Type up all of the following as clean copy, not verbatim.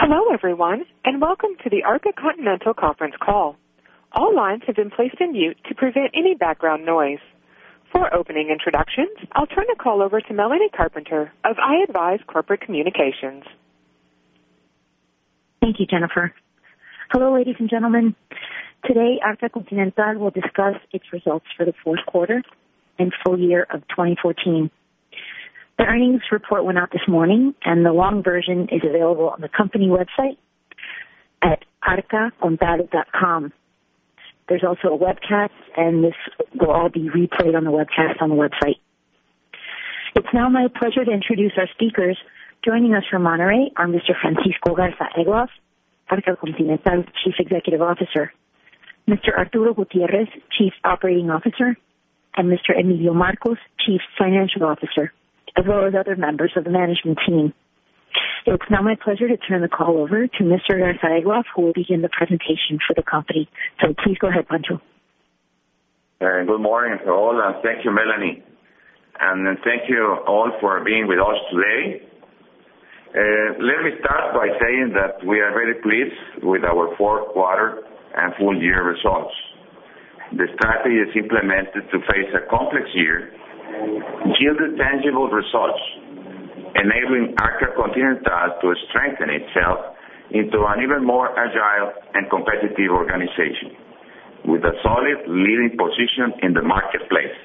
Hello, everyone, and welcome to the Arca Continental conference call. All lines have been placed in mute to prevent any background noise. For opening introductions, I'll turn the call over to Melanie Carpenter of iAdvise Corporate Communications. Thank you, Jennifer. Hello, ladies and gentlemen. Today, Arca Continental will discuss its results for the fourth quarter and full year of 2014. The earnings report went out this morning, and the long version is available on the company website at arcacontal.com. There's also a webcast, and this will all be replayed on the webcast on the website. It's now my pleasure to introduce our speakers. Joining us from Monterrey are Mr. Francisco Garza Egloff, Arca Continental Chief Executive Officer, Mr. Arturo Gutierrez, Chief Operating Officer, and Mr. Emilio Marcos, Chief Financial Officer, as well as other members of the management team. It's now my pleasure to turn the call over to Mr. Garza Egloff, who will begin the presentation for the company. So please go ahead, Pancho. Good morning to all, and thank you, Melanie. And thank you all for being with us today. Let me start by saying that we are very pleased with our fourth quarter and full year results. The strategy is implemented to face a complex year, yielded tangible results, enabling Arca Continental to strengthen itself into an even more agile and competitive organization with a solid leading position in the marketplace.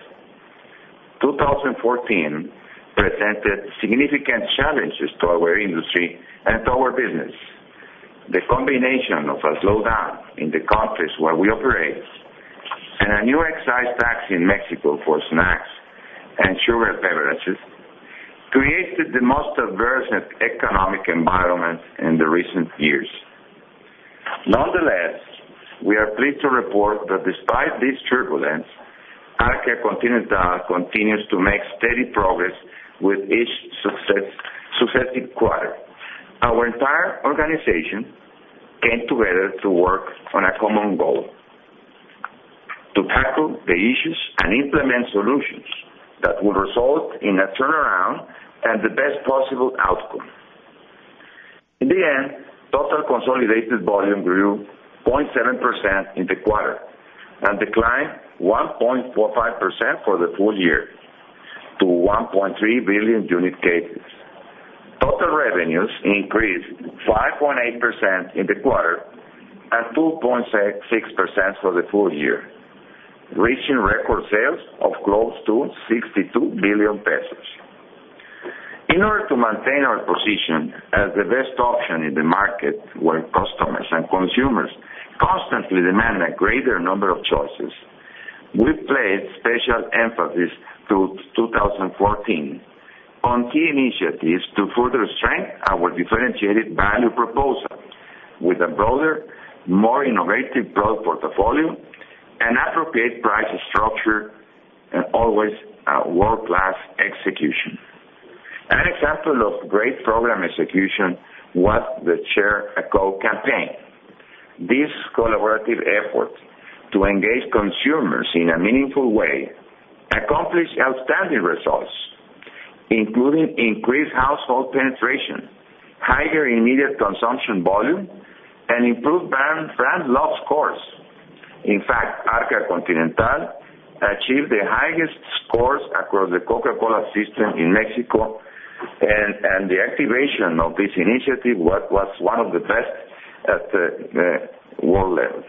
2014 presented significant challenges to our industry and to our business. The combination of a slowdown in the countries where we operate and a new excise tax in Mexico for snacks and sugar beverages created the most adverse economic environment in the recent years. Nonetheless, we are pleased to report that despite this turbulence, Arca Continental continues to make steady progress with each successive quarter. Our entire organization came together to work on a common goal: to tackle the issues and implement solutions that will result in a turnaround and the best possible outcome. In the end, total consolidated volume grew 0.7% in the quarter and declined 1.45% for the full year to 1.3 billion unit cases. Total revenues increased 5.8% in the quarter and 2.6% for the full year, reaching record sales of close to 62 billion pesos. In order to maintain our position as the best option in the market where customers and consumers constantly demand a greater number of choices, we placed special emphasis through 2014 on key initiatives to further strengthen our differentiated value proposal with a broader, more innovative product portfolio, an appropriate price structure, and always a world-class execution. An example of great program execution was the Share a Coke campaign. This collaborative effort to engage consumers in a meaningful way accomplished outstanding results, including increased household penetration, higher immediate consumption volume, and improved brand love scores. In fact, Arca Continental achieved the highest scores across the Coca-Cola system in Mexico, and the activation of this initiative was one of the best at the world level.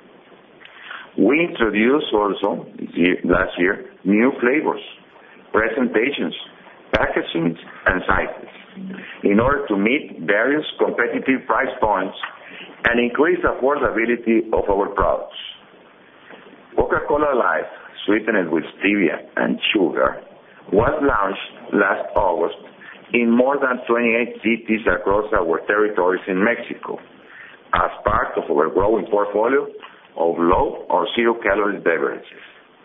We introduced also last year new flavors, presentations, packaging, and sizes in order to meet various competitive price points and increase affordability of our products. Coca-Cola Life, sweetened with stevia and sugar, was launched last August in more than 28 cities across our territories in Mexico as part of our growing portfolio of low or zero-calorie beverages.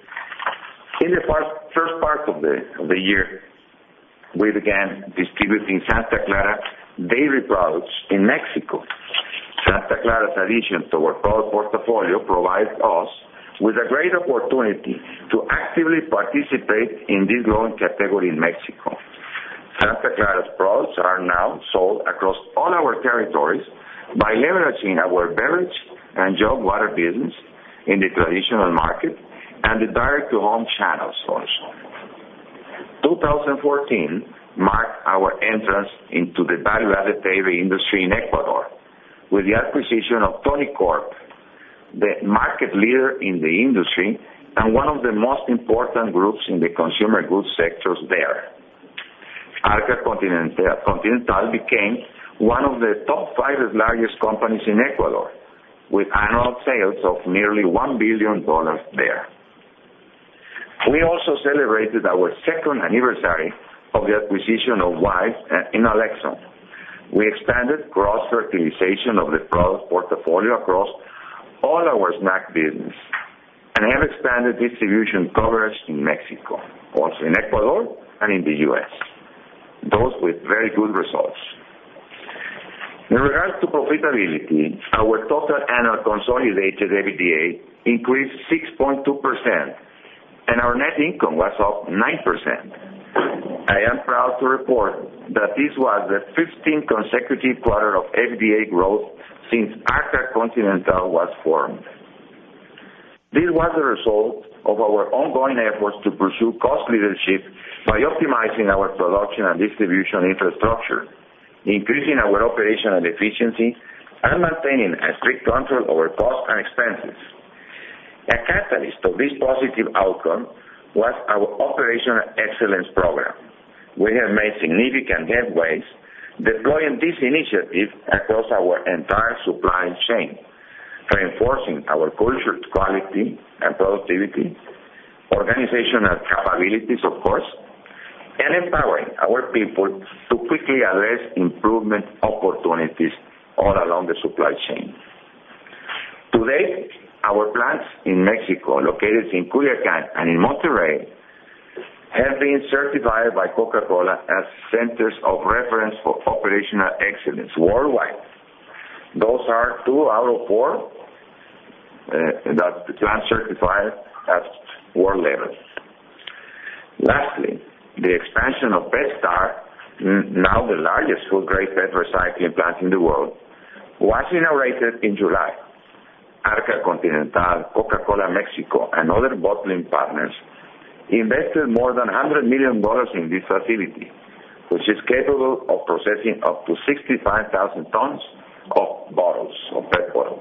In the first part of the year, we began distributing Santa Clara dairy products in Mexico. Santa Clara's addition to our product portfolio provides us with a great opportunity to actively participate in this growing category in Mexico. Santa Clara's products are now sold across all our territories by leveraging our beverage and jug water business in the traditional market and the direct-to-home channels also. 2014 marked our entrance into the value-added dairy industry in Ecuador with the acquisition of Tonicorp, the market leader in the industry and one of the most important groups in the consumer goods sectors there. Arca Continental became one of the top 5 largest companies in Ecuador, with annual sales of nearly $1 billion there. We also celebrated our second anniversary of the acquisition of Wise in Alexon. We expanded cross-fertilization of the product portfolio across all our snack business and have expanded distribution coverage in Mexico, also in Ecuador and in the U.S., those with very good results. In regards to profitability, our total annual consolidated EBITDA increased 6.2%, and our net income was up 9%. I am proud to report that this was the 15th consecutive quarter of EBITDA growth since Arca Continental was formed. This was the result of our ongoing efforts to pursue cost leadership by optimizing our production and distribution infrastructure, increasing our operational efficiency, and maintaining a strict control over costs and expenses. A catalyst of this positive outcome was our Operational Excellence Program. We have made significant headways deploying this initiative across our entire supply chain, reinforcing our culture, quality, and productivity, organizational capabilities, of course, and empowering our people to quickly address improvement opportunities all along the supply chain. Today, our plants in Mexico, located in Culiacan and in Monterrey, have been certified by Coca-Cola as centers of reference for operational excellence worldwide. Those are 2 out of 4 that the plant certified at world level. Lastly, the expansion of PetStar, now the largest food-grade PET recycling plant in the world, was inaugurated in July. Arca Continental, Coca-Cola Mexico, and other bottling partners invested more than $100 million in this facility, which is capable of processing up to 65,000 tons of bottles, of PET bottles.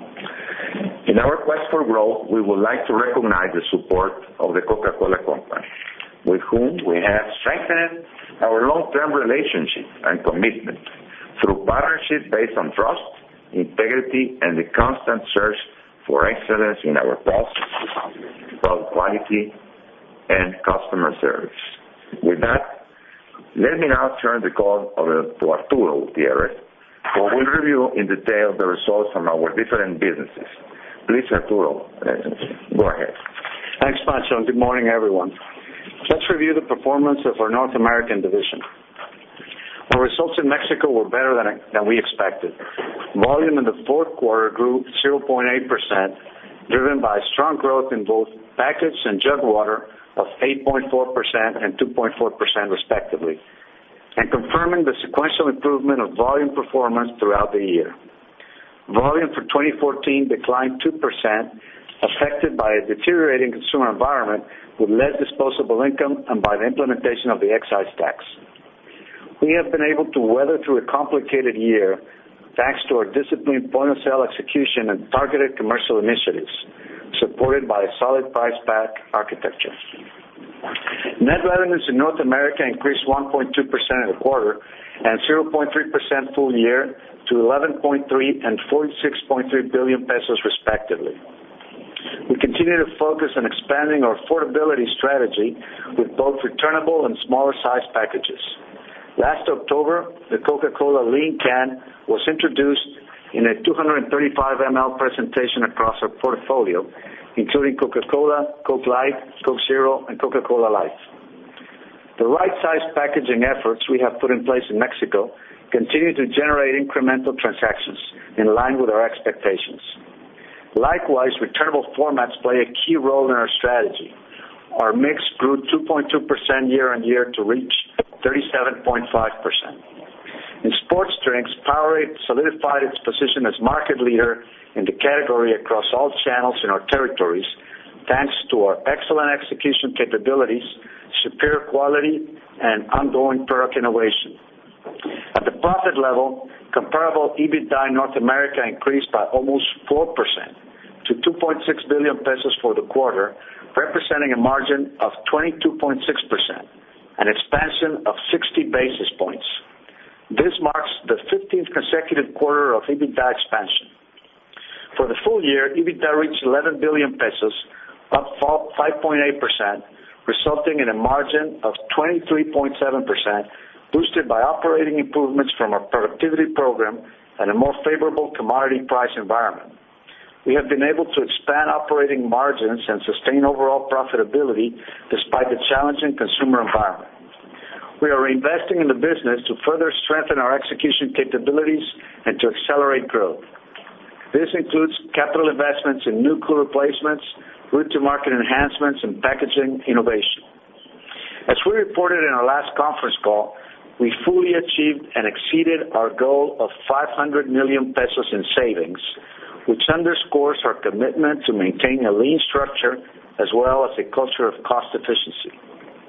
In our quest for growth, we would like to recognize the support of the Coca-Cola Company, with whom we have strengthened our long-term relationship and commitment through partnership based on trust, integrity, and the constant search for excellence in our process, product quality, and customer service. With that, let me now turn the call over to Arturo Gutiérrez, who will review in detail the results from our different businesses. Please, Arturo, go ahead. Thanks, Pancho, and good morning, everyone. Let's review the performance of our North American division. Our results in Mexico were better than we expected. Volume in the fourth quarter grew 0.8%, driven by strong growth in both packaged and jug water of 8.4% and 2.4% respectively, and confirming the sequential improvement of volume performance throughout the year. Volume for 2014 declined 2%, affected by a deteriorating consumer environment with less disposable income and by the implementation of the excise tax. We have been able to weather through a complicated year thanks to our disciplined point-of-sale execution and targeted commercial initiatives, supported by a solid price-pack architecture. Net revenues in North America increased 1.2% in the quarter and 0.3% full year to 11.3 and 46.3 billion pesos respectively. We continue to focus on expanding our affordability strategy with both returnable and smaller size packages. Last October, the Coca-Cola Lean Can was introduced in a 235 ml presentation across our portfolio, including Coca-Cola, Coke Light, Coke Zero, and Coca-Cola Light. The right size packaging efforts we have put in place in Mexico continue to generate incremental transactions in line with our expectations. Likewise, returnable formats play a key role in our strategy. Our mix grew 2.2% year on year to reach 37.5%. In sports drinks, Powerade solidified its position as market leader in the category across all channels in our territories, thanks to our excellent execution capabilities, superior quality, and ongoing product innovation. At the profit level, comparable EBITDA in North America increased by almost 4% to 2.6 billion pesos for the quarter, representing a margin of 22.6%, an expansion of 60 basis points. This marks the 15th consecutive quarter of EBITDA expansion. For the full year, EBITDA reached 11 billion pesos, up 5.8%, resulting in a margin of 23.7%, boosted by operating improvements from our productivity program and a more favorable commodity price environment. We have been able to expand operating margins and sustain overall profitability despite the challenging consumer environment. We are reinvesting in the business to further strengthen our execution capabilities and to accelerate growth. This includes capital investments in new cool replacements, route-to-market enhancements, and packaging innovation. As we reported in our last conference call, we fully achieved and exceeded our goal of 500 million pesos in savings, which underscores our commitment to maintaining a lean structure as well as a culture of cost efficiency.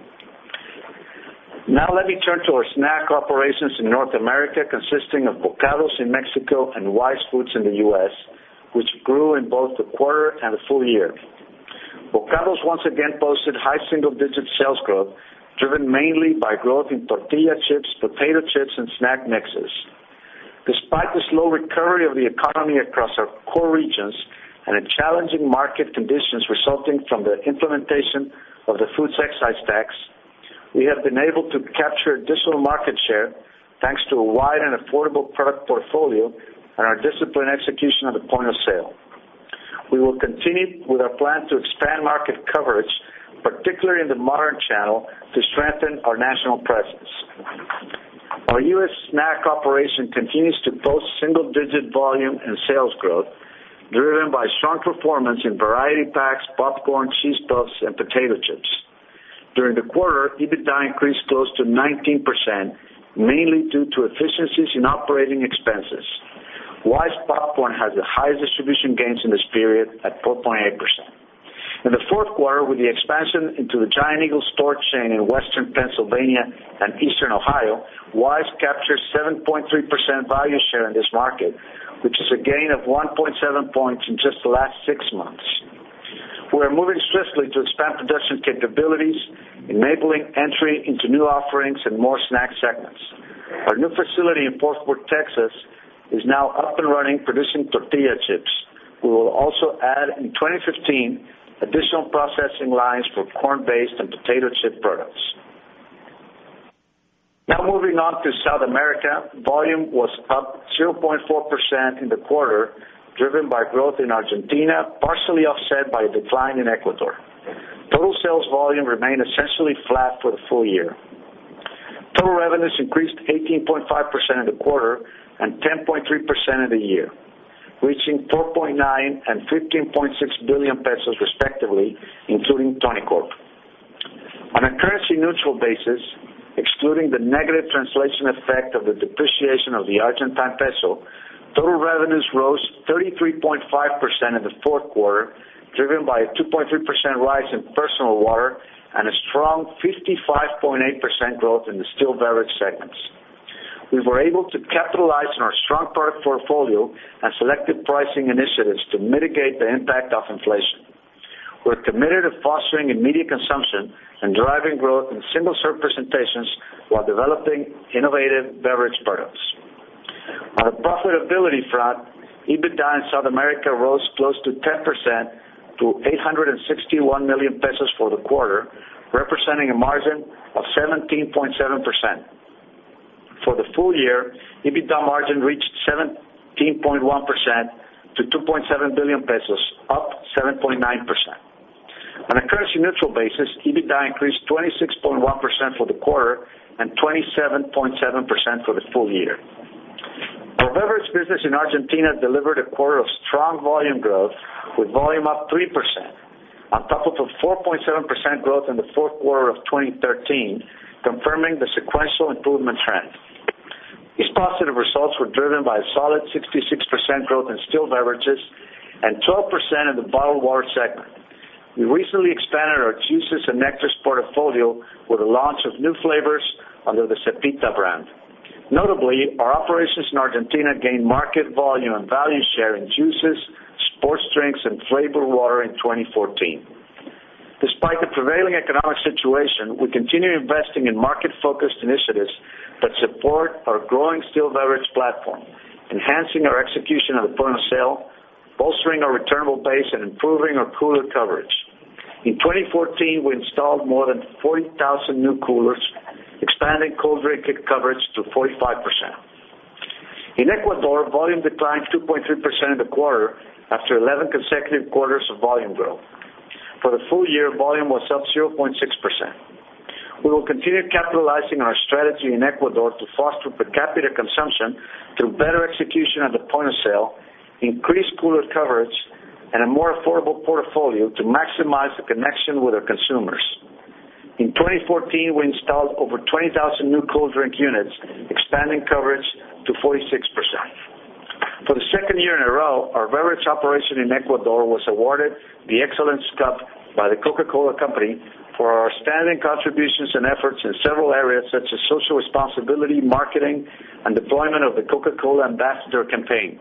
Now let me turn to our snack operations in North America, consisting of Bokados in Mexico and Wise Foods in the U.S., which grew in both the quarter and the full year. Bokados once again posted high single-digit sales growth, driven mainly by growth in tortilla chips, potato chips, and snack mixes. Despite the slow recovery of the economy across our core regions and the challenging market conditions resulting from the implementation of the foods excise tax, we have been able to capture additional market share thanks to a wide and affordable product portfolio and our disciplined execution at the point of sale. We will continue with our plan to expand market coverage, particularly in the modern channel, to strengthen our national presence. Our U.S. snack operation continues to post single-digit volume and sales growth, driven by strong performance in variety packs, popcorn, cheese puffs, and potato chips. During the quarter, EBITDA increased close to 19%, mainly due to efficiencies in operating expenses. Wise Popcorn has the highest distribution gains in this period at 4.8%. In the fourth quarter, with the expansion into the Giant Eagle store chain in western Pennsylvania and eastern Ohio, Wise captured 7.3% value share in this market, which is a gain of 1.7 points in just the last 6 months. We are moving swiftly to expand production capabilities, enabling entry into new offerings and more snack segments. Our new facility in Fort Worth, Texas, is now up and running, producing tortilla chips. We will also add in 2015 additional processing lines for corn-based and potato chip products. Now moving on to South America, volume was up 0.4% in the quarter, driven by growth in Argentina, partially offset by a decline in Ecuador. Total sales volume remained essentially flat for the full year. Total revenues increased 18.5% in the quarter and 10.3% in the year, reaching 4.9 and 15.6 billion pesos respectively, including Tonicorp. On a currency-neutral basis, excluding the negative translation effect of the depreciation of the Argentine peso, total revenues rose 33.5% in the fourth quarter, driven by a 2.3% rise in personal water and a strong 55.8% growth in the still beverage segments. We were able to capitalize on our strong product portfolio and selective pricing initiatives to mitigate the impact of inflation. We're committed to fostering immediate consumption and driving growth in single-serve presentations while developing innovative beverage products. On the profitability front, EBITDA in South America rose close to 10% to 861 million pesos for the quarter, representing a margin of 17.7%. For the full year, EBITDA margin reached 17.1% to 2.7 billion pesos, up 7.9%. On a currency-neutral basis, EBITDA increased 26.1% for the quarter and 27.7% for the full year. Our beverage business in Argentina delivered a quarter of strong volume growth, with volume up 3%, on top of a 4.7% growth in the fourth quarter of 2013, confirming the sequential improvement trend. These positive results were driven by a solid 66% growth in still beverages and 12% in the bottled water segment. We recently expanded our juices and nectars portfolio with the launch of new flavors under the Cepita brand. Notably, our operations in Argentina gained market volume and value share in juices, sports drinks, and flavored water in 2014. Despite the prevailing economic situation, we continue investing in market-focused initiatives that support our growing still beverage platform, enhancing our execution at the point of sale, bolstering our returnable base, and improving our cooler coverage. In 2014, we installed more than 40,000 new coolers, expanding cold drink coverage to 45%. In Ecuador, volume declined 2.3% in the quarter after 11 consecutive quarters of volume growth. For the full year, volume was up 0.6%. We will continue capitalizing on our strategy in Ecuador to foster per capita consumption through better execution at the point of sale, increased cooler coverage, and a more affordable portfolio to maximize the connection with our consumers. In 2014, we installed over 20,000 new cold drink units, expanding coverage to 46%. For the second year in a row, our beverage operation in Ecuador was awarded the Excellence Cup by the Coca-Cola Company for our outstanding contributions and efforts in several areas such as social responsibility, marketing, and deployment of the Coca-Cola Ambassador campaign.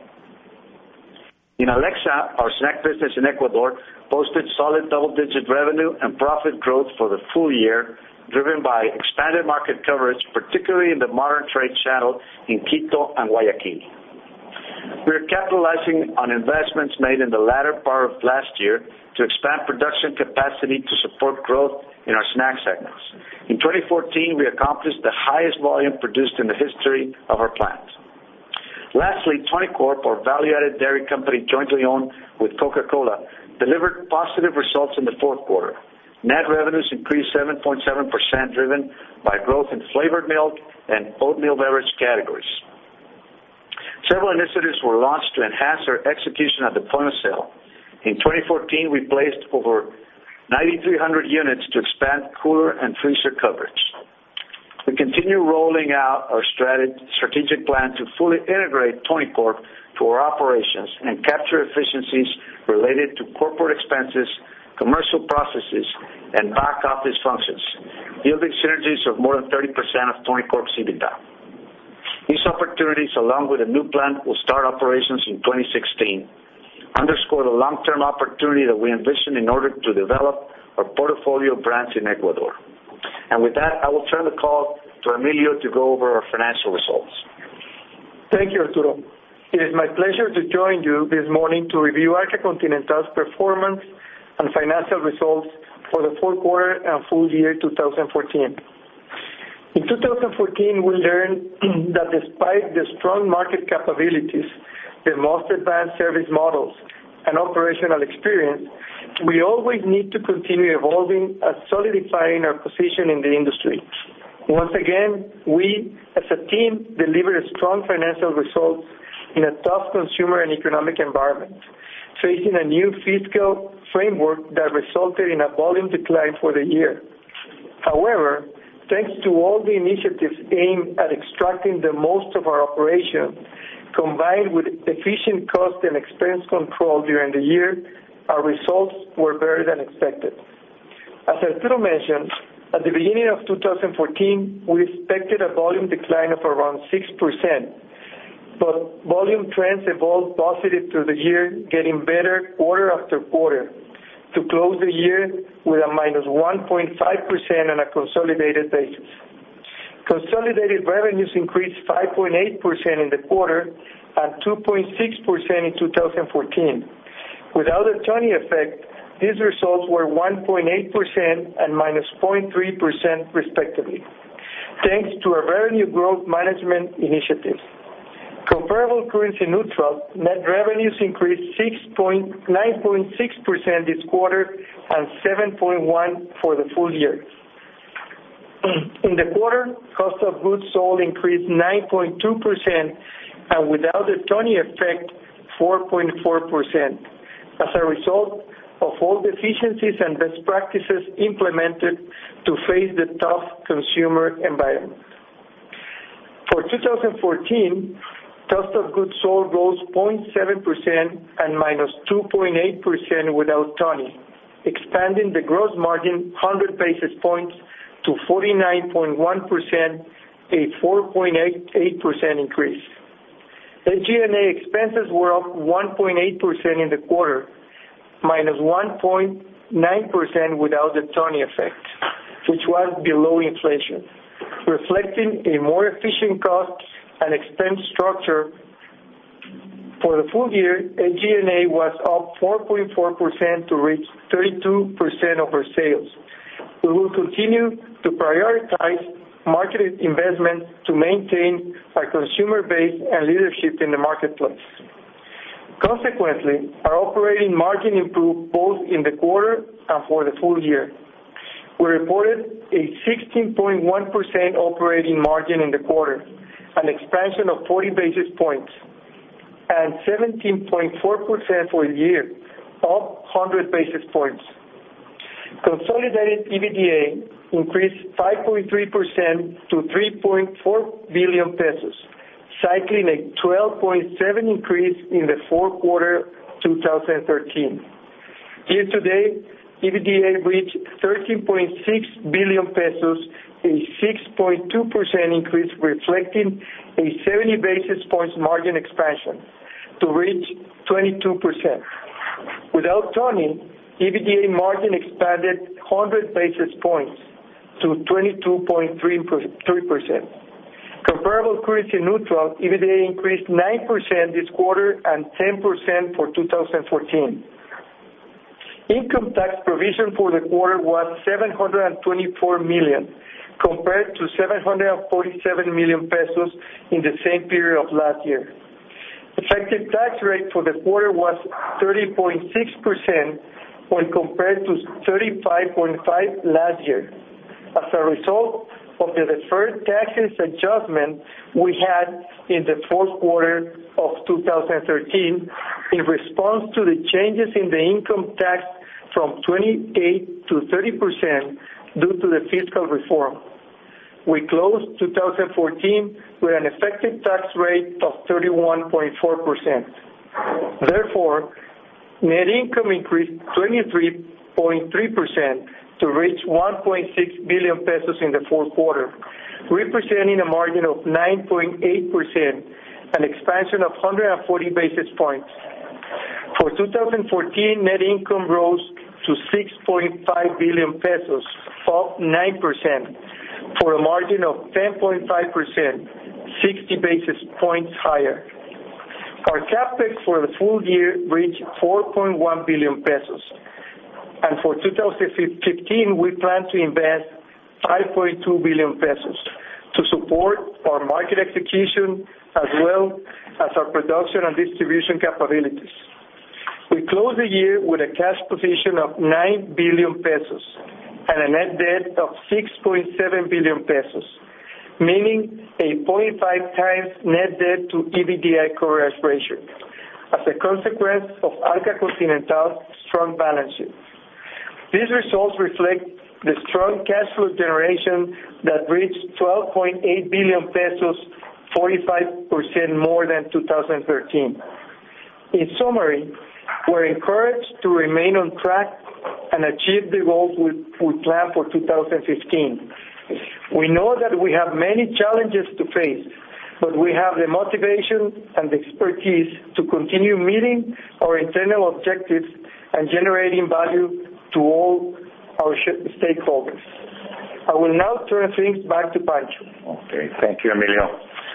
In Alexa, our snack business in Ecuador posted solid double-digit revenue and profit growth for the full year, driven by expanded market coverage, particularly in the modern trade channel in Quito and Guayaquil. We are capitalizing on investments made in the latter part of last year to expand production capacity to support growth in our snack segments. In 2014, we accomplished the highest volume produced in the history of our plant. Lastly, Tonicorp, our value-added dairy company jointly owned with Coca-Cola, delivered positive results in the fourth quarter. Net revenues increased 7.7%, driven by growth in flavored milk and oatmeal beverage categories. Several initiatives were launched to enhance our execution at the point of sale. In 2014, we placed over 9,300 units to expand cooler and freezer coverage. We continue rolling out our strategic plan to fully integrate Tonicorp to our operations and capture efficiencies related to corporate expenses, commercial processes, and back office functions, yielding synergies of more than 30% of Tonicorp's EBITDA. These opportunities, along with a new plant, will start operations in 2016, underscore the long-term opportunity that we envision in order to develop our portfolio of brands in Ecuador. And with that, I will turn the call to Emilio to go over our financial results. Thank you, Arturo. It is my pleasure to join you this morning to review Arca Continental's performance and financial results for the fourth quarter and full year 2014. In 2014, we learned that despite the strong market capabilities, the most advanced service models, and operational experience, we always need to continue evolving and solidifying our position in the industry. Once again, we, as a team, delivered strong financial results in a tough consumer and economic environment, facing a new fiscal framework that resulted in a volume decline for the year. However, thanks to all the initiatives aimed at extracting the most of our operation, combined with efficient cost and expense control during the year, our results were better than expected. As Arturo mentioned, at the beginning of 2014, we expected a volume decline of around 6%, but volume trends evolved positive through the year, getting better quarter after quarter, to close the year with a minus 1.5% on a consolidated basis. Consolidated revenues increased 5.8% in the quarter and 2.6% in 2014. Without the Tony effect, these results were 1.8% and minus 0.3% respectively, thanks to our revenue growth management initiatives. Comparable currency neutral, net revenues increased 9.6% this quarter and 7.1% for the full year. In the quarter, cost of goods sold increased 9.2%, and without the Tony effect, 4.4%. As a result, of all the efficiencies and best practices implemented to face the tough consumer environment. For 2014, cost of goods sold rose 0.7% and minus 2.8% without Tony, expanding the gross margin 100 basis points to 49.1%, a 4.88% increase. SG&A expenses were up 1.8% in the quarter, minus 1.9% without the Tony effect, which was below inflation, reflecting a more efficient cost and expense structure. For the full year, SG&A was up 4.4% to reach 32% of our sales. We will continue to prioritize market investment to maintain our consumer base and leadership in the marketplace. Consequently, our operating margin improved both in the quarter and for the full year. We reported a 16.1% operating margin in the quarter, an expansion of 40 basis points, and 17.4% for the year, up 100 basis points. Consolidated EBITDA increased 5.3% to 3.4 billion pesos, cycling a 12.7% increase in the fourth quarter 2013. Year-to-date, EBITDA reached 13.6 billion pesos, a 6.2% increase, reflecting a 70 basis points margin expansion to reach 22%. Without Tony, EBITDA margin expanded 100 basis points to 22.3%. Comparable currency neutral, EBITDA increased 9% this quarter and 10% for 2014. Income tax provision for the quarter was 724 million, compared to 747 million pesos in the same period of last year. Effective tax rate for the quarter was 30.6% when compared to 35.5% last year, as a result of the deferred taxes adjustment we had in the fourth quarter of 2013 in response to the changes in the income tax from 28 to 30% due to the fiscal reform. We closed 2014 with an effective tax rate of 31.4%. Therefore, net income increased 23.3% to reach 1.6 billion pesos in the fourth quarter, representing a margin of 9.8%, an expansion of 140 basis points. For 2014, net income rose to 6.5 billion pesos, up 9%, for a margin of 10.5%, 60 basis points higher. Our CapEx for the full year reached 4.1 billion pesos. And for 2015, we plan to invest 5.2 billion pesos to support our market execution as well as our production and distribution capabilities. We closed the year with a cash position of 9 billion pesos and a net debt of 6.7 billion pesos, meaning a 0.5 times net debt to EBITDA coverage ratio, as a consequence of Arca Continental's strong balance sheet. These results reflect the strong cash flow generation that reached 12.8 billion pesos, 45% more than 2013. In summary, we're encouraged to remain on track and achieve the goals we plan for 2015. We know that we have many challenges to face, but we have the motivation and the expertise to continue meeting our internal objectives and generating value to all our stakeholders. I will now turn things back to Pancho. Okay, thank you, Emilio.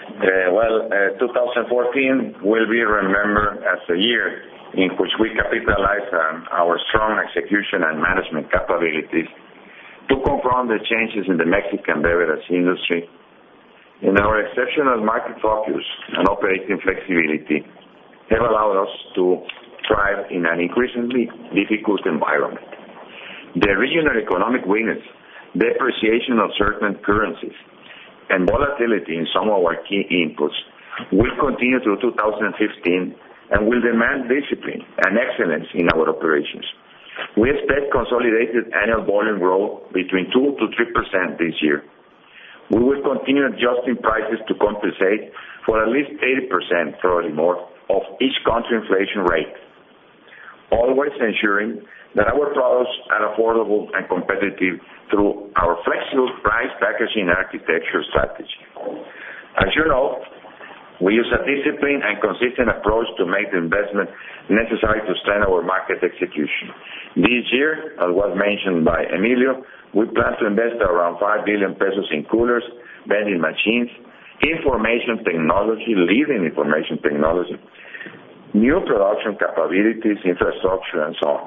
2014 will be remembered as a year in which we capitalize on our strong execution and management capabilities to confront the changes in the Mexican beverage industry. And our exceptional market focus and operating flexibility have allowed us to thrive in an increasingly difficult environment. The regional economic weakness, depreciation of certain currencies, and volatility in some of our key inputs will continue through 2015 and will demand discipline and excellence in our operations. We expect consolidated annual volume growth between 2 to 3% this year. We will continue adjusting prices to compensate for at least 80%, probably more, of each country inflation rate, always ensuring that our products are affordable and competitive through our flexible price packaging architecture strategy. As you know, we use a disciplined and consistent approach to make the investment necessary to strengthen our market execution. This year, as was mentioned by Emilio, we plan to invest around 5 billion pesos in coolers, vending machines, information technology, leading information technology, new production capabilities, infrastructure, and so on.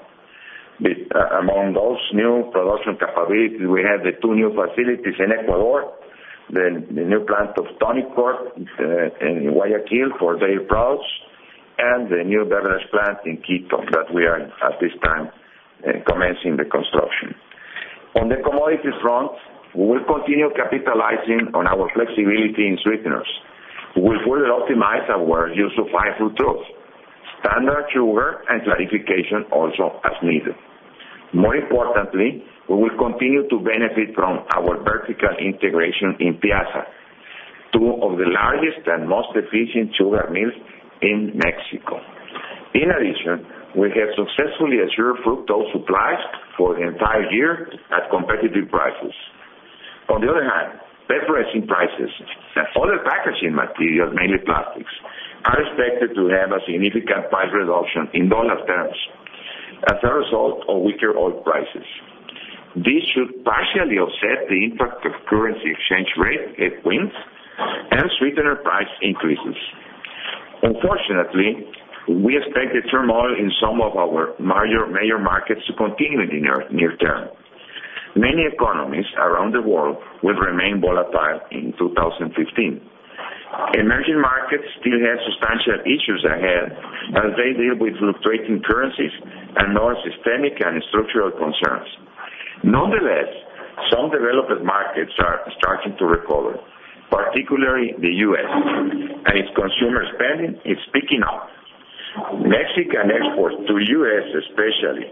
Among those new production capabilities, we have the 2 new facilities in Ecuador, the new plant of Tonicorp in Guayaquil for dairy products, and the new beverage plant in Quito that we are at this time commencing the construction. On the commodities front, we will continue capitalizing on our flexibility in sweeteners. We will further optimize our use of high fructose, standard sugar, and clarification also as needed. More importantly, we will continue to benefit from our vertical integration in Piazza, 2 of the largest and most efficient sugar mills in Mexico. In addition, we have successfully assured fructose supplies for the entire year at competitive prices. On the other hand, PET resin prices and other packaging materials, mainly plastics, are expected to have a significant price reduction in dollar terms as a result of weaker oil prices. This should partially offset the impact of currency exchange rate headwinds and sweetener price increases. Unfortunately, we expect the turmoil in some of our major markets to continue in the near term. Many economies around the world will remain volatile in 2015. Emerging markets still have substantial issues ahead as they deal with fluctuating currencies and more systemic and structural concerns. Nonetheless, some developed markets are starting to recover, particularly the U.S., and its consumer spending is picking up. Mexican exports to U.S. especially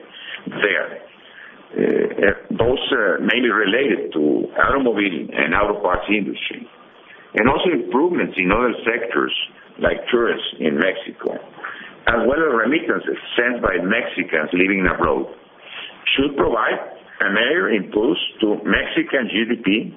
those mainly related to automobile and auto parts industry, and also improvements in other sectors like tourism in Mexico, as well as remittances sent by Mexicans living abroad, should provide a major impulse to Mexican GDP,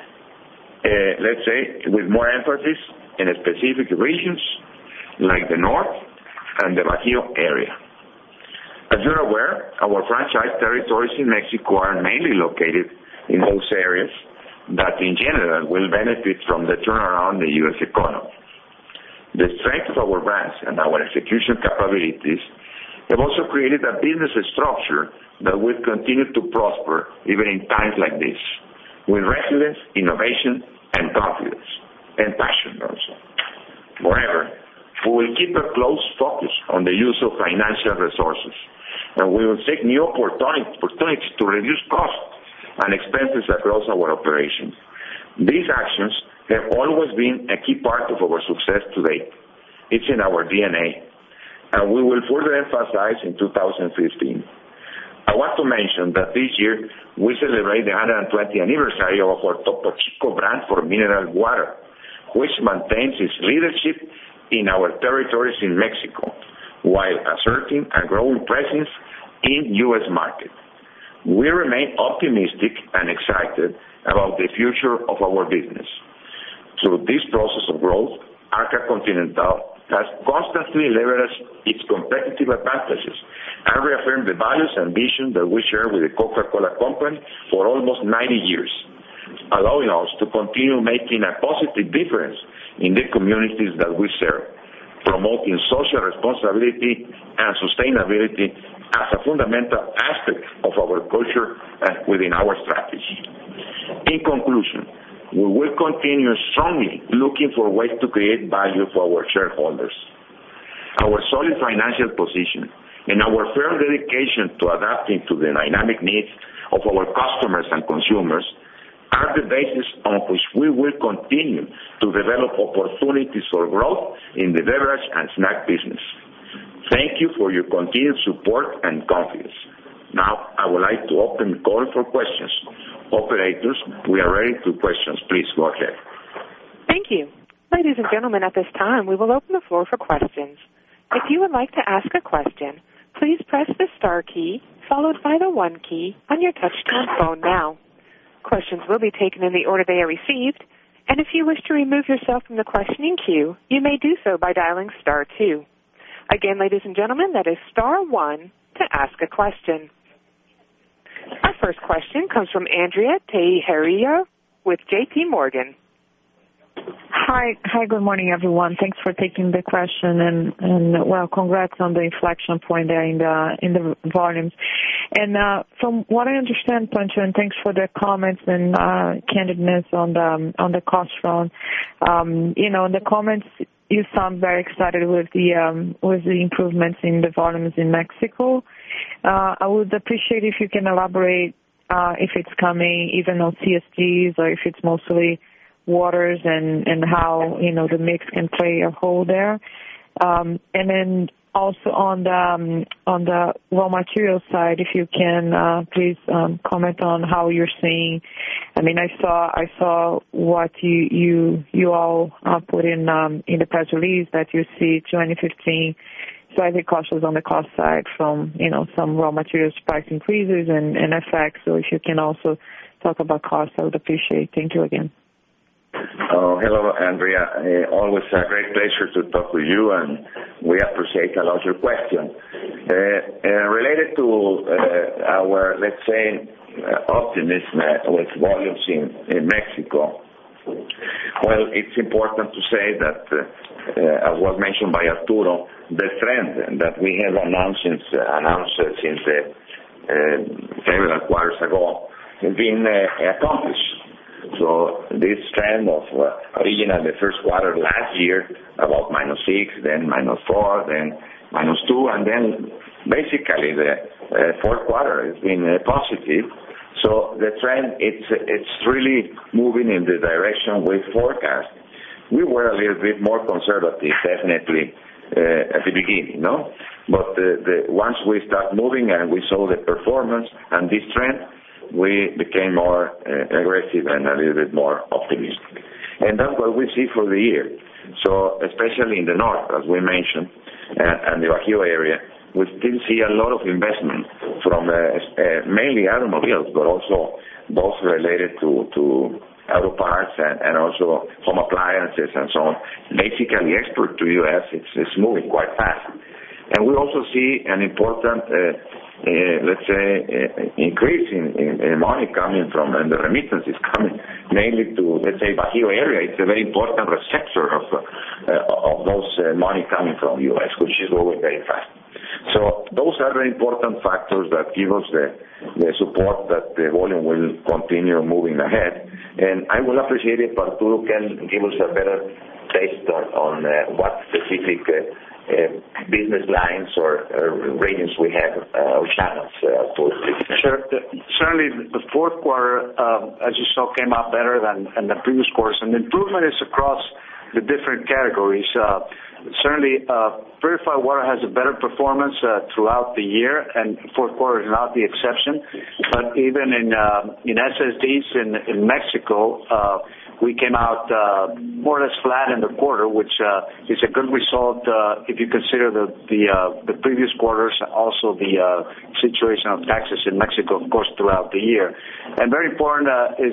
let's say, with more emphasis in specific regions like the north and the Bajío area. As you're aware, our franchise territories in Mexico are mainly located in those areas that in general will benefit from the turnaround in the U.S. economy. The strength of our brands and our execution capabilities have also created a business structure that will continue to prosper even in times like this, with resilience, innovation, and confidence, and passion also. Moreover, we will keep a close focus on the use of financial resources, and we will seek new opportunities to reduce costs and expenses across our operations. These actions have always been a key part of our success today. It's in our DNA, and we will further emphasize in 2015. I want to mention that this year we celebrate the 120th anniversary of our Topo Chico brand for mineral water, which maintains its leadership in our territories in Mexico, while asserting a growing presence in U.S. market. We remain optimistic and excited about the future of our business. Through this process of growth, Arca Continental has constantly leveraged its competitive advantages and reaffirmed the values and vision that we share with the Coca-Cola Company for almost 90 years, allowing us to continue making a positive difference in the communities that we serve, promoting social responsibility and sustainability as a fundamental aspect of our culture and within our strategy. In conclusion, we will continue strongly looking for ways to create value for our shareholders. Our solid financial position and our firm dedication to adapting to the dynamic needs of our customers and consumers are the basis on which we will continue to develop opportunities for growth in the beverage and snack business. Thank you for your continued support and confidence. Now, I would like to open the call for questions. Operators, we are ready to questions. Please go ahead. Thank you. Ladies and gentlemen, at this time, we will open the floor for questions. If you would like to ask a question, please press the star key followed by the 1 key on your touch-tone phone now. Questions will be taken in the order they are received, and if you wish to remove yourself from the questioning queue, you may do so by dialing star 2. Again, ladies and gentlemen, that is star 1 to ask a question. Our first question comes from Andrea Teixeira with J.P. Morgan. Hi, good morning, everyone. Thanks for taking the question, and well, congrats on the inflection point there in the volumes. And from what I understand, Pancho, and thanks for the comments and candidness on the cost front. In the comments, you sound very excited with the improvements in the volumes in Mexico. I would appreciate if you can elaborate if it's coming even on CSGs or if it's mostly waters and how the mix can play a role there, and then also on the raw material side, if you can please comment on how you're seeing. I mean, I saw what you all put in the press release that you see 2015 slightly cautious on the cost side from some raw materials price increases and FX. So if you can also talk about costs, I would appreciate. Thank you again. Hello, Andrea. Always a great pleasure to talk with you, and we appreciate a lot your question. Related to our, let's say, optimism with volumes in Mexico, well, it's important to say that, as was mentioned by Arturo, the trend that we have announced since several quarters ago has been accomplished. So this trend of original the first quarter last year about -6, then -4, then -2, and then basically the fourth quarter has been positive. So the trend it's really moving in the direction we forecast. We were a little bit more conservative, definitely at the beginning, no? But once we start moving and we saw the performance and this trend, we became more aggressive and a little bit more optimistic. And that's what we see for the year. So especially in the north, as we mentioned, and the Bajío area, we still see a lot of investment from mainly automobiles, but also those related to auto parts and also home appliances and so on. Basically, export to U.S. it's moving quite fast. And we also see an important let's say, increase in money coming from, and the remittances coming mainly to, let's say, Bajío area. It's a very important receptor of those money coming from U.S., which is growing very fast. So those are very important factors that give us the support that the volume will continue moving ahead. And I will appreciate if Arturo can give us a better taste on what specific business lines or regions we have or channels for this. Sure. Certainly the fourth quarter, as you saw, came out better than the previous quarters, and the improvement is across the different categories. Certainly, purified water has a better performance throughout the year, and fourth quarter is not the exception. But even in SSDs in Mexico, we came out more or less flat in the quarter, which is a good result if you consider the previous quarters, also the situation of taxes in Mexico, of course, throughout the year. And very important is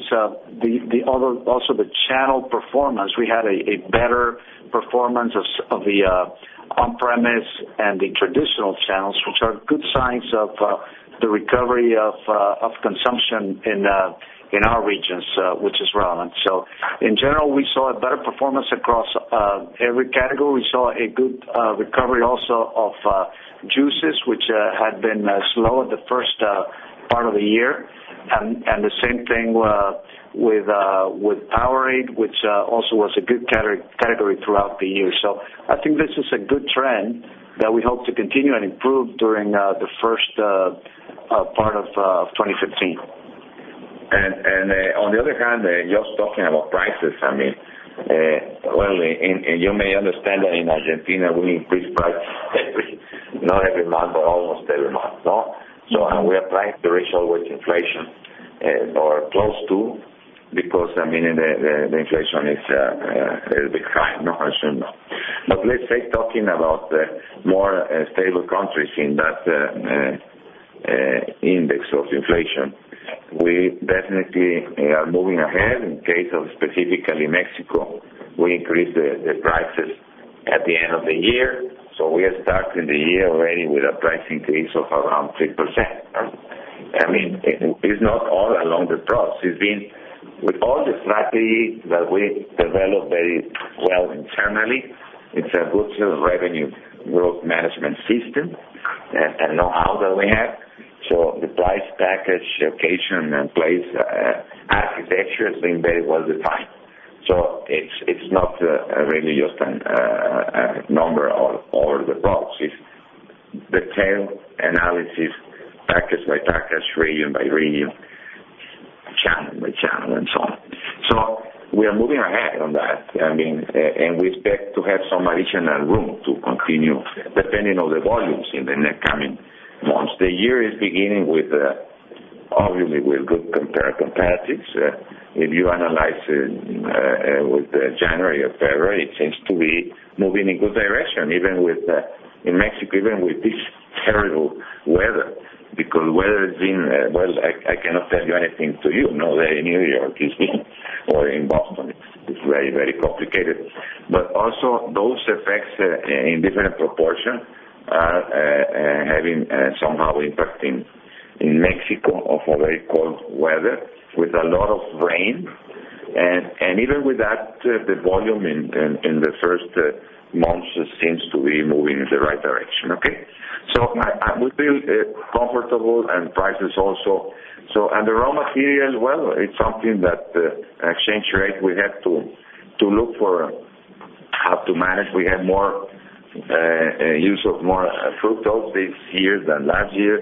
also the channel performance. We had a better performance of the on-premise and the traditional channels, which are good signs of the recovery of consumption in our regions, which is relevant. So in general, we saw a better performance across every category. We saw a good recovery also of juices, which had been slow in the first part of the year, and the same thing with Powerade, which also was a good category throughout the year. So I think this is a good trend that we hope to continue and improve during the first part of 2015. And on the other hand, just talking about prices, I mean, you may understand that in Argentina we increase prices not every month, but almost every month, no? So and we are trying to reach always inflation or close to, because the inflation is a little bit high, no, as you know. But let's say talking about more stable countries in that index of inflation, we definitely are moving ahead. In case of specifically Mexico, we increased the prices at the end of the year, so we are starting the year already with a price increase of around 3%. It's not all along the process. It's been with all the strategy that we developed very well internally. It's a good revenue growth management system and know-how that we have. So the price package, occasion, and place architecture has been very well defined. So it's not really just a number or the box. It's detailed analysis, package by package, region by region, channel by channel, and so on. So we are moving ahead on that. And we expect to have some additional room to continue, depending on the volumes in the next coming months. The year is beginning with, obviously, with good comparatives. If you analyze with January or February, it seems to be moving in good direction, even with in Mexico, even with this terrible weather. Because weather has been, I cannot tell you anything to you. No, there in New York it's been, or in Boston, it's very, very complicated. But also those effects in different proportion are having somehow impact in Mexico of a very cold weather with a lot of rain, and even with that, the volume in the first months seems to be moving in the right direction. Okay, so I would feel comfortable, and prices also. So, and the raw material, well, it's something that exchange rate we have to look for how to manage. We have more use of more fructose this year than last year.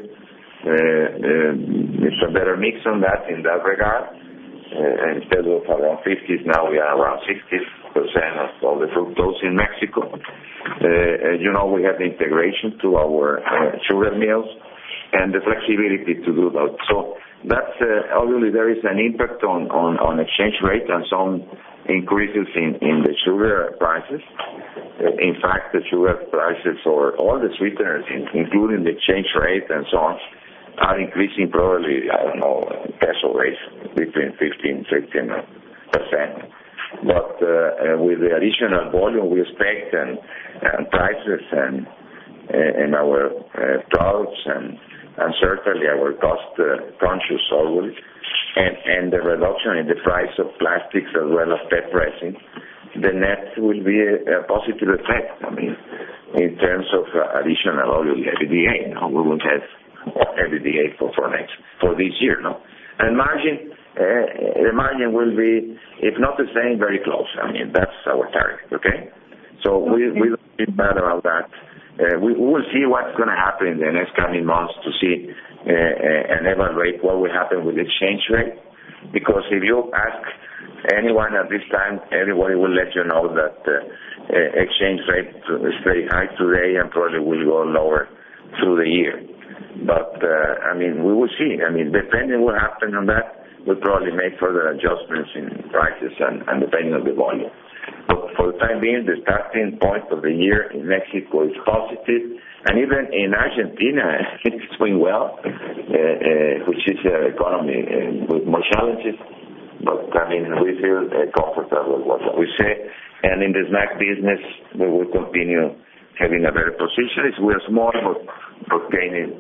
It's a better mix on that in that regard. Instead of around 50s, now we are around 60% of all the fructose in Mexico. We have the integration to our sugar mills and the flexibility to do that. So that's obviously there is an impact on exchange rate and some increases in the sugar prices. In fact, the sugar prices or all the sweeteners, including the exchange rate and so on, are increasing probably, peso rates between 15-16%. But with the additional volume we expect and prices and our products and certainly our cost conscious always, and the reduction in the price of plastics as well as PET resin, the net will be a positive effect. In terms of additional EBITDA, we will have EBITDA for this year, and margin. The margin will be, if not the same, very close. That's our target. Okay, so we don't feel bad about that. We will see what's going to happen in the next coming months to see and evaluate what will happen with the exchange rate. Because if you ask anyone at this time, everybody will let you know that exchange rate is very high today and probably will go lower through the year. But we will see. Depending what happens on that, we'll probably make further adjustments in prices and depending on the volume. But for the time being, the starting point of the year in Mexico is positive, and even in Argentina, it's doing well, which is an economy with more challenges. But we feel comfortable with what we say. And in the snack business, we will continue having a better position. We are small, but gaining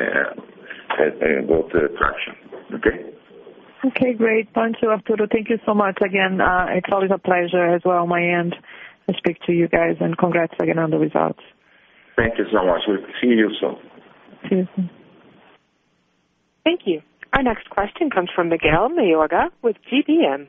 good traction. Okay. Okay, great. Pancho, Arturo, thank you so much again. It's always a pleasure as well on my end to speak to you guys, and congrats again on the results. Thank you so much. We'll see you soon. See you soon. Thank you. Our next question comes from Miguel Mayorga with GBM.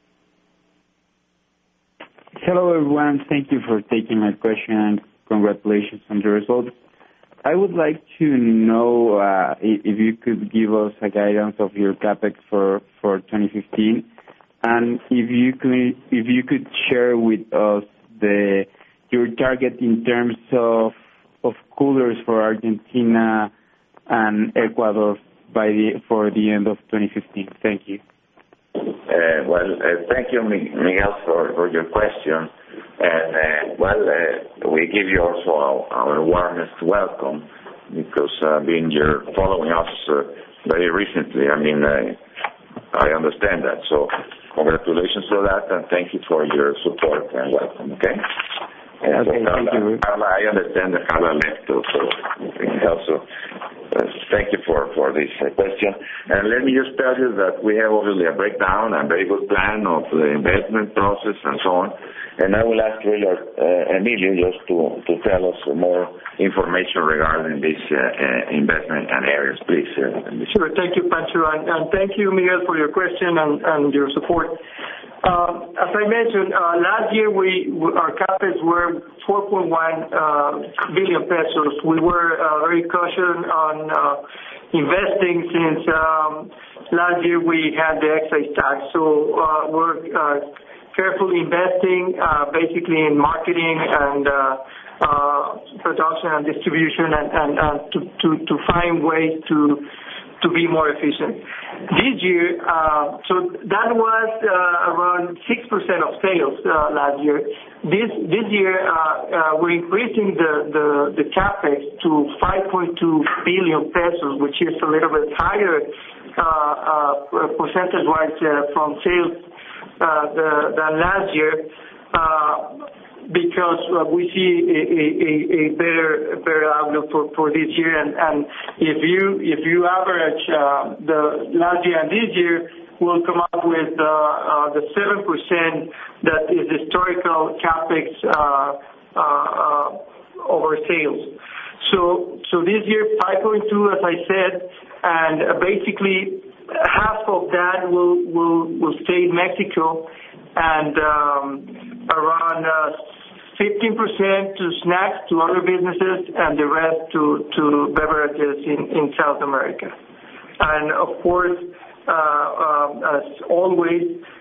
Hello, everyone. Thank you for taking my question, and congratulations on the results. I would like to know if you could give us a guidance of your capex for 2015, and if you could share with us your target in terms of coolers for Argentina and Ecuador for the end of 2015? Thank you. Thank you, Miguel, for your question. And, we give you also our warmest welcome because you're following us very recently. I understand that. So congratulations for that, and thank you for your support and welcome, okay? And okay, Carla, thank you. Carla, I understand that Carla left also. Thank you for this question. And let me just tell you that we have obviously a breakdown and very good plan of the investment process and so on. And I will ask Emilio just to tell us more information regarding this investment and areas, please. Sure. Thank you, Pancho, and thank you, Miguel, for your question and your support. As I mentioned, last year our CapEx were 4.1 billion pesos. We were very cautious on investing since last year we had the excise tax. So we're carefully investing basically in marketing and production and distribution and to find ways to be more efficient. This year, so that was around 6% of sales last year. This year, we're increasing the CapEx to 5.2 billion pesos, which is a little bit higher percentage-wise from sales than last year. Because we see a better outlook for this year, and if you average the last year and this year, we'll come up with the 7% that is historical CapEx over sales. So this year 5.2, as I said, and basically half of that will stay in Mexico, and around 15% to snacks, to other businesses, and the rest to beverages in South America. And of course, as always,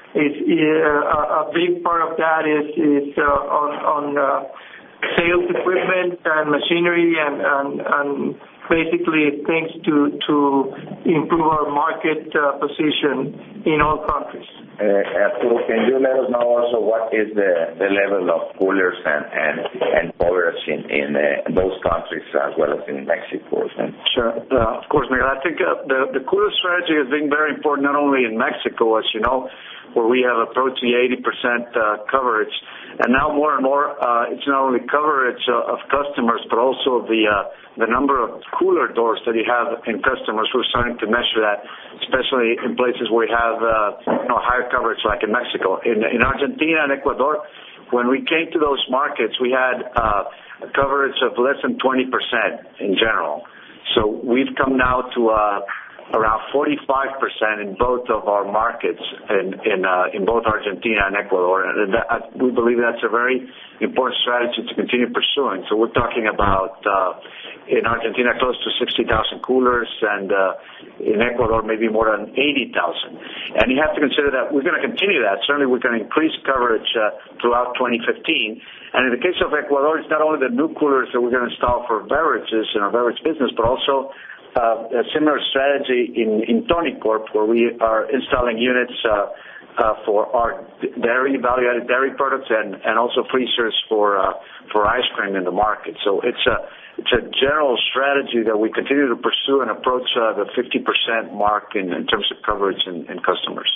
a big part of that is on sales equipment and machinery and basically things to improve our market position in all countries. Arturo, can you let us know also what is the level of coolers and beverage in those countries as well as in Mexico? Sure. Of course, Miguel. I think the cooler strategy has been very important not only in Mexico, as you know, where we have approached the 80% coverage. And now more and more, it's not only coverage of customers, but also the number of cooler doors that you have in customers. We're starting to measure that, especially in places where we have higher coverage, like in Mexico. In Argentina and Ecuador, when we came to those markets, we had a coverage of less than 20% in general. So we've come now to around 45% in both of our markets in both Argentina and Ecuador. And we believe that's a very important strategy to continue pursuing. So we're talking about in Argentina close to 60,000 coolers, and in Ecuador maybe more than 80,000. And you have to consider that we're going to continue that. Certainly we're going to increase coverage throughout 2015. And in the case of Ecuador, it's not only the new coolers that we're going to install for beverages in our beverage business, but also a similar strategy in Tonicorp, where we are installing units for our value-added dairy products and also freezers for ice cream in the market. So it's a general strategy that we continue to pursue and approach the 50% mark in terms of coverage and customers.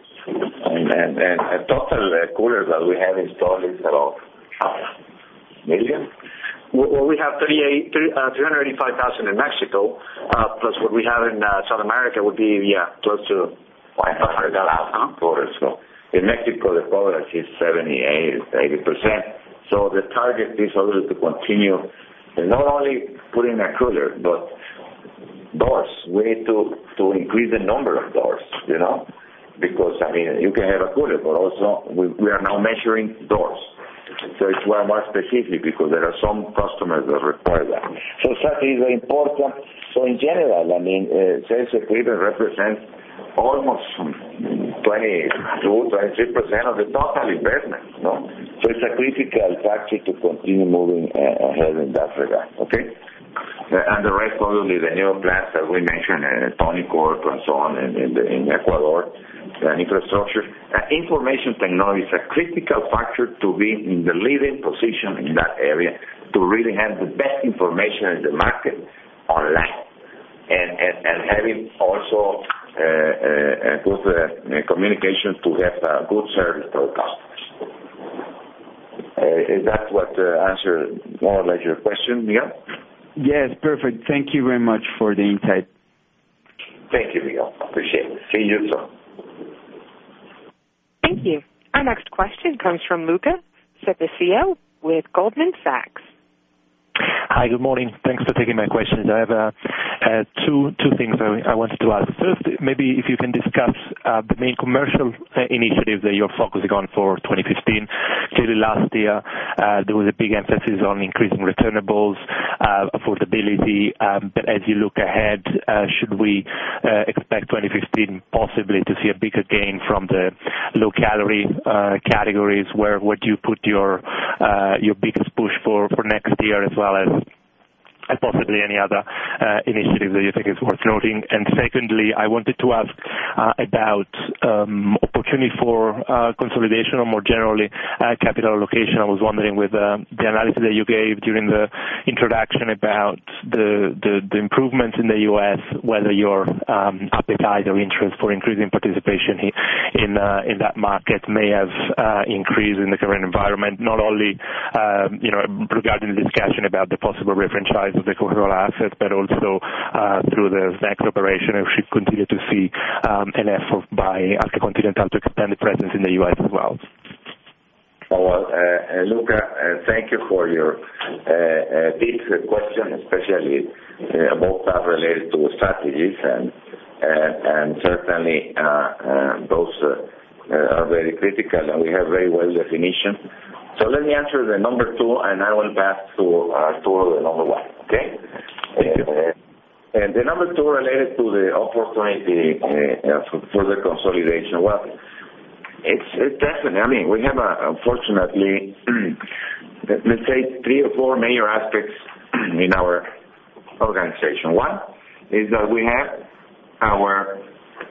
And total coolers that we have installed is about million? Well, we have 385,000 in Mexico, plus what we have in South America would be, close to 500,000 coolers. So in Mexico, the coverage is 80%. So the target is also to continue not only putting a cooler, but doors. We need to increase the number of doors, because, you can have a cooler, but also we are now measuring doors. So it's more specific because there are some customers that require that. So that is very important. So in general, sales equipment represents almost 22-23% of the total investment. So it's a critical factor to continue moving ahead in that regard. Okay. And and the rest probably the new plants that we mentioned, Tonicorp and so on in Ecuador, and infrastructure. Information technology is a critical factor to be in the leading position in that area, to really have the best information in the market online, and having also good communication to have good service to our customers. Is that what answered more or less your question, Miguel? Yes, perfect. Thank you very much for the insight. Thank you, Miguel. Appreciate it. See you soon. Thank you. Our next question comes from Luca Ceppicio with Goldman Sachs. Hi, good morning. Thanks for taking my questions. I have two things I wanted to ask. First, maybe if you can discuss the main commercial initiatives that you're focusing on for 2015. Clearly last year there was a big emphasis on increasing returnables, affordability, but as you look ahead, should we expect 2015 possibly to see a bigger gain from the low-calorie categories? Where do you put your biggest push for next year, as well as possibly any other initiative that you think is worth noting? And secondly, I wanted to ask about opportunity for consolidation, or more generally capital allocation. I was wondering, with the analysis that you gave during the introduction about the improvements in the U.S., whether your appetite or interest for increasing participation in that market may have increased in the current environment, not only regarding the discussion about the possible refranchise of the Coca-Cola assets, but also through the next operation, we should continue to see an effort by Arca Continental to expand the presence in the U.S. as well. Well, Luca, thank you for your deep question, especially about that related to strategies, and certainly those are very critical, and we have very well definition. So let me answer the number two, and I will pass to Arturo the number one. Okay? And the number two related to the opportunity for further consolidation. Well, it's definitely. I mean, we have unfortunately, let's say, 3 or 4 major aspects in our organization. One is that we have our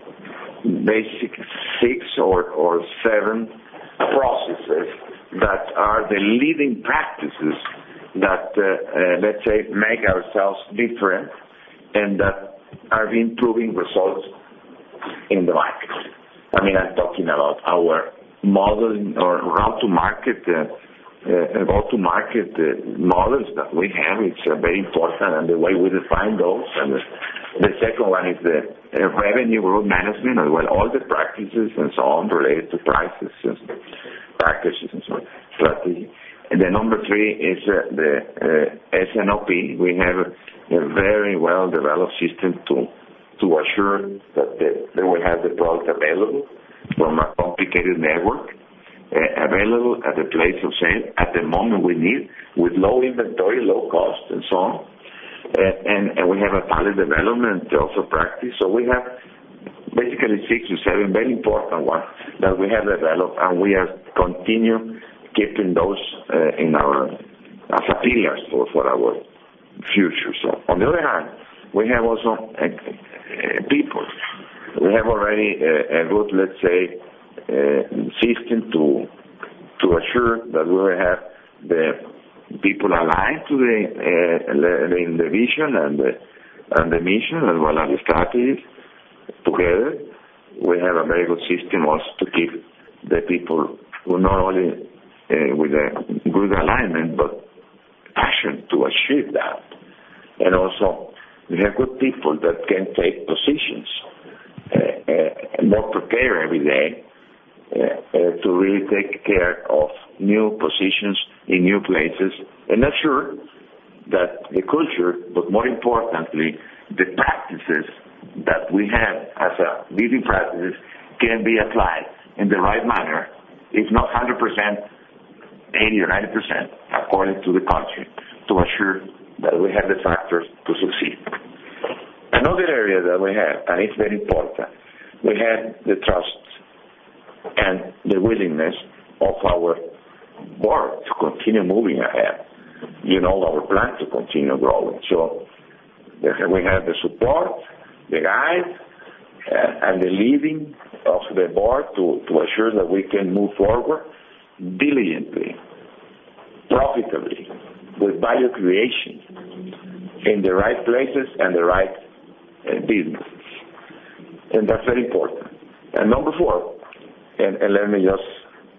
basic 6 or 7 processes that are the leading practices that, let's say, make ourselves different and that are improving results in the market. I mean, I'm talking about our model or route to market, go-to-market models that we have. It's very important, and the way we define those. And the second one is the revenue growth management, as well, all the practices and so on related to prices and packages and so on, strategy. And the number 3 is the S&OP. We have a very well-developed system to assure that we have the product available from a complicated network, available at the place of sale at the moment we need, with low inventory, low cost, and so on. And we have a pallet development also practice. So we have basically 6 or 7 very important ones that we have developed, and we are continue keeping those in our as pillars for our future. So on the other hand, we have also people. We have already a good, let's say, system to assure that we will have the people aligned to the vision and the mission, as well as the strategies together. We have a very good system also to keep the people who not only with a good alignment, but passion to achieve that. And also, we have good people that can take positions, more prepared every day to really take care of new positions in new places, and assure that the culture, but more importantly, the practices that we have as a leading practices can be applied in the right manner, if not 100%, 80 or 90%, according to the country, to assure that we have the factors to succeed. Another area that we have, and it's very important, we have the trust and the willingness of our board to continue moving ahead. You know, our plan to continue growing. So We have the support, the guide, and the leading of the board to assure that we can move forward diligently, profitably, with value creation in the right places and the right businesses. And that's very important. And number 4, and let me just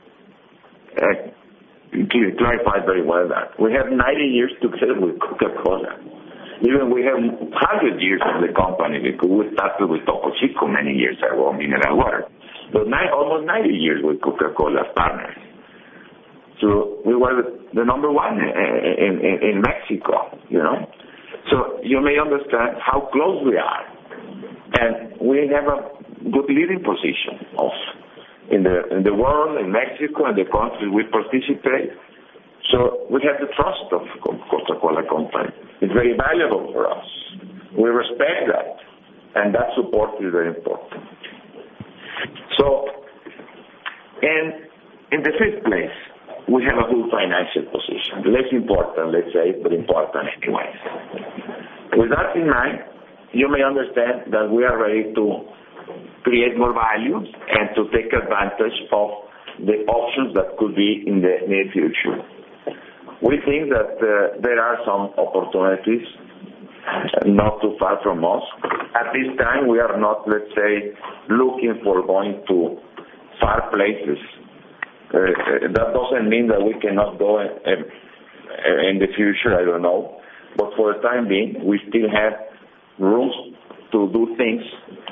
clarify very well that we have 90 years together with Coca-Cola. Even we have 100 years of the company because we started with Topo Chico many years ago, mineral water. But almost 90 years with Coca-Cola partners. So we were the number 1 in Mexico, you know. So you may understand how close we are. And we have a good leading position in the world, in Mexico, and the countries we participate. So we have the trust of Coca-Cola Company. It's very valuable for us. We respect that, and that support is very important. So, and in the 5th place, we have a good financial position. Less important, let's say, but important anyway. With that in mind, you may understand that we are ready to create more value and to take advantage of the options that could be in the near future. We think that there are some opportunities not too far from us. At this time, we are not, let's say, looking for going to far places. That doesn't mean that we cannot go in the future, I don't know. But for the time being, we still have room to do things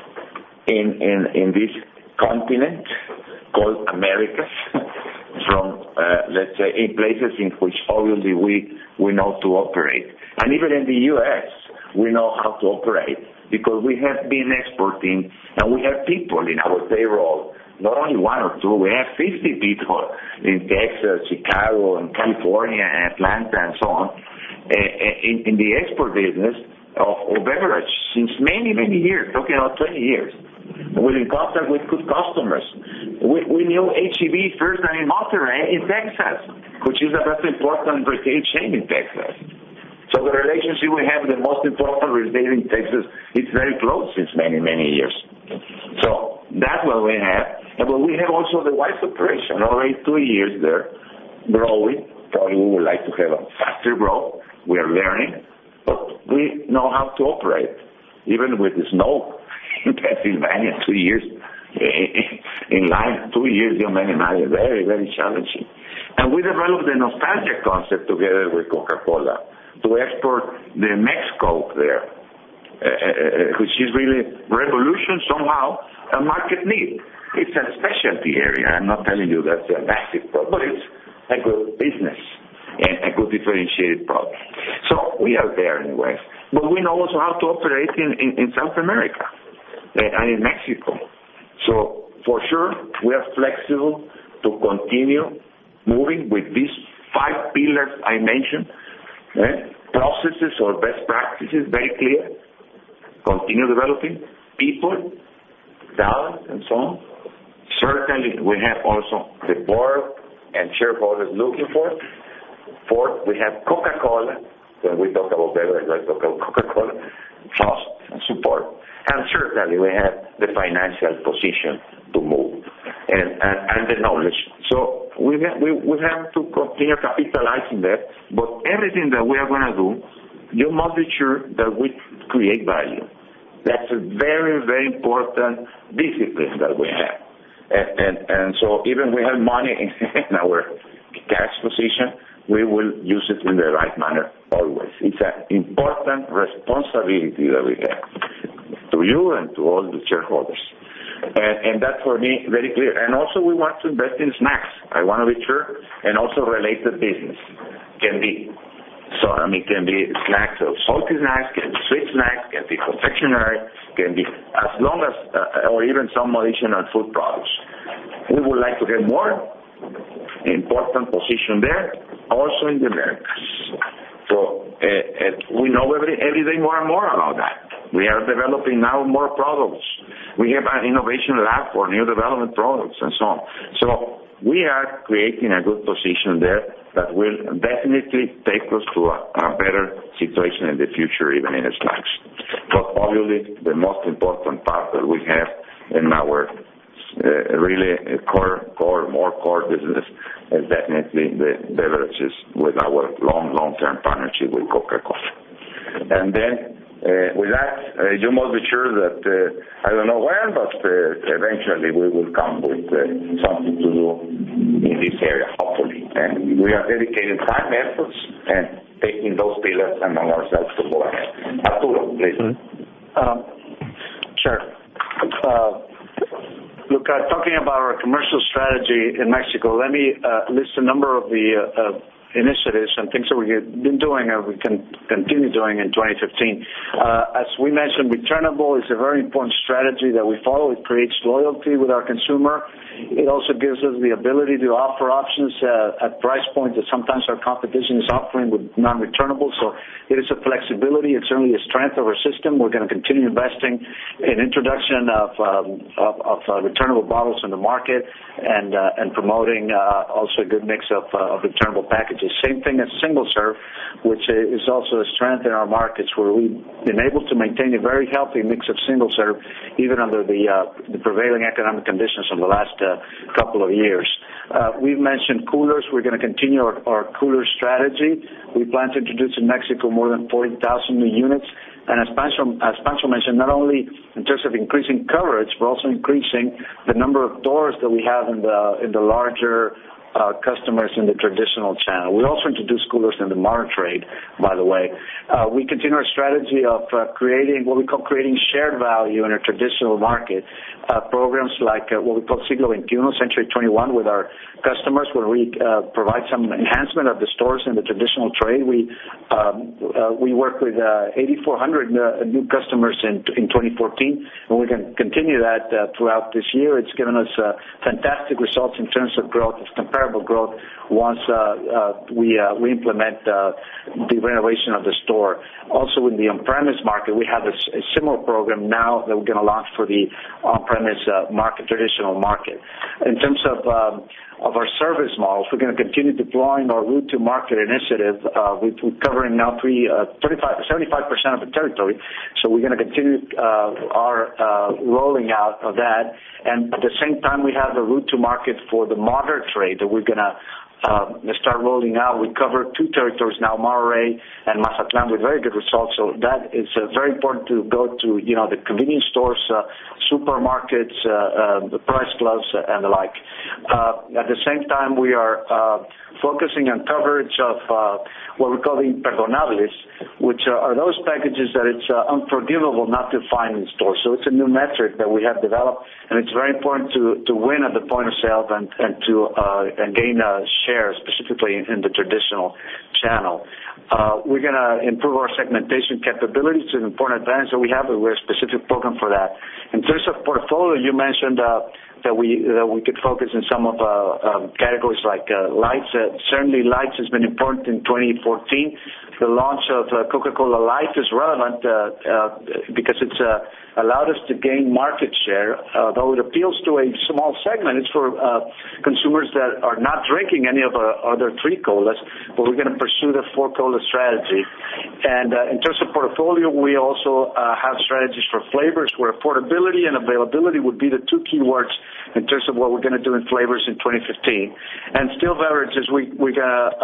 in this continent called Americas, from, let's say, in places in which obviously we know to operate. And even in the U.S., we know how to operate because we have been exporting and we have people in our payroll, not only 1 or 2, we have 50 people in Texas, Chicago, and California, and Atlanta, and so on, in the export business of beverage since many, many years, talking about 20 years. We're in contact with good customers. We knew H-E-B first and in Monterrey, in Texas, which is the most important retail chain in Texas. So the relationship we have, the most important retail in Texas, it's very close since many, many years. So that's what we have. But we have also the Wise operation, already 2 years there, growing. Probably we would like to have a faster growth. We are learning, but we know how to operate. Even with the snow in Pennsylvania, 2 years in line, 2 years in Pennsylvania, very, very challenging. And we developed the nostalgia concept together with Coca-Cola to export the Mexico there, which is really revolution somehow, a market need. It's a specialty area. I'm not telling you that's a massive product, but it's a good business and a good differentiated product. So we are there anyway. But we know also how to operate in South America and in Mexico. So for sure, we are flexible to continue moving with these 5 pillars I mentioned. Processes or best practices, very clear. Continue developing people, talent, and so on. Certainly, we have also the board and shareholders looking for it. 4th, we have Coca-Cola. When we talk about beverage, I talk about Coca-Cola. Trust and support. And certainly, we have the financial position to move and the knowledge. So we have to continue capitalizing that. But everything that we are going to do, you must be sure that we create value. That's a very, very important discipline that we have. And so even we have money in our cash position, we will use it in the right manner always. It's an important responsibility that we have to you and to all the shareholders. And that's for me very clear. And also we want to invest in snacks. I want to be sure. And also related business can be. So, can be snacks, or salty snacks, can be sweet snacks, can be confectionery, can be as long as, or even some additional food products. We would like to get more important position there, also in the Americas. So, we know every day more and more about that. We are developing now more products. We have an innovation lab for new development products and so on. So, we are creating a good position there, that will definitely take us to a better situation in the future, even in snacks. But obviously, the most important part that we have in our really more core business is definitely the beverages with our long-term partnership with Coca-Cola. And then with that, you must be sure that, I don't know when, but eventually we will come with something to do in this area, hopefully. And we are dedicating time, efforts, and taking those pillars among ourselves to go ahead. Arturo, please. Sure. Look, talking about our commercial strategy in Mexico, let me list a number of the initiatives and things that we've been doing and we can continue doing in 2015. As we mentioned, returnable is a very important strategy that we follow. It creates loyalty with our consumer. It also gives us the ability to offer options at price points that sometimes our competition is offering with non-returnable. So it is a flexibility. It's certainly a strength of our system. We're going to continue investing in introduction of returnable bottles in the market and promoting also a good mix of returnable packages. Same thing as single serve, which is also a strength in our markets where we've been able to maintain a very healthy mix of single serve even under the prevailing economic conditions of the last couple of years. We've mentioned coolers. We're going to continue our cooler strategy. We plan to introduce in Mexico more than 40,000 new units. And as Pancho mentioned, not only in terms of increasing coverage, but also increasing the number of doors that we have in the larger customers in the traditional channel. We also introduced coolers in the modern trade, by the way. We continue our strategy of creating what we call creating shared value in a traditional market. Programs like what we call Siglo XXI, Century 21, with our customers, where we provide some enhancement of the stores in the traditional trade. We work with 8,400 new customers in 2014, and we're going to continue that throughout this year. It's given us fantastic results in terms of growth, of comparable growth, once we implement the renovation of the store. Also in the on-premise market, we have a similar program now that we're going to launch for the on-premise market, traditional market. In terms of our service models, we're going to continue deploying our route to market initiative. We're covering now 75% of the territory, so we're going to continue our rolling out of that. And at the same time, we have the route to market for the modern trade that we're going to start rolling out. We cover 2 territories now, Monterrey and Mazatlan, with very good results. So that is very important to go to, the convenience stores, supermarkets, the price clubs, and the like. At the same time, we are focusing on coverage of what we call the imperdonables, which are those packages that it's unforgivable not to find in stores. So it's a new metric that we have developed, and it's very important to win at the point of sale and gain share, specifically in the traditional channel. We're going to improve our segmentation capabilities. It's an important advantage that we have, and we have a specific program for that. In terms of portfolio, you mentioned that we could focus in some of categories like lights. Certainly, lights has been important in 2014. The launch of Coca-Cola Light is relevant because it's allowed us to gain market share. Though it appeals to a small segment, it's for consumers that are not drinking any of our other 3 colas, but we're going to pursue the 4 cola strategy. And in terms of portfolio, we also have strategies for flavors where affordability and availability would be the 2 key words in terms of what we're going to do in flavors in 2015. And still beverages, we're going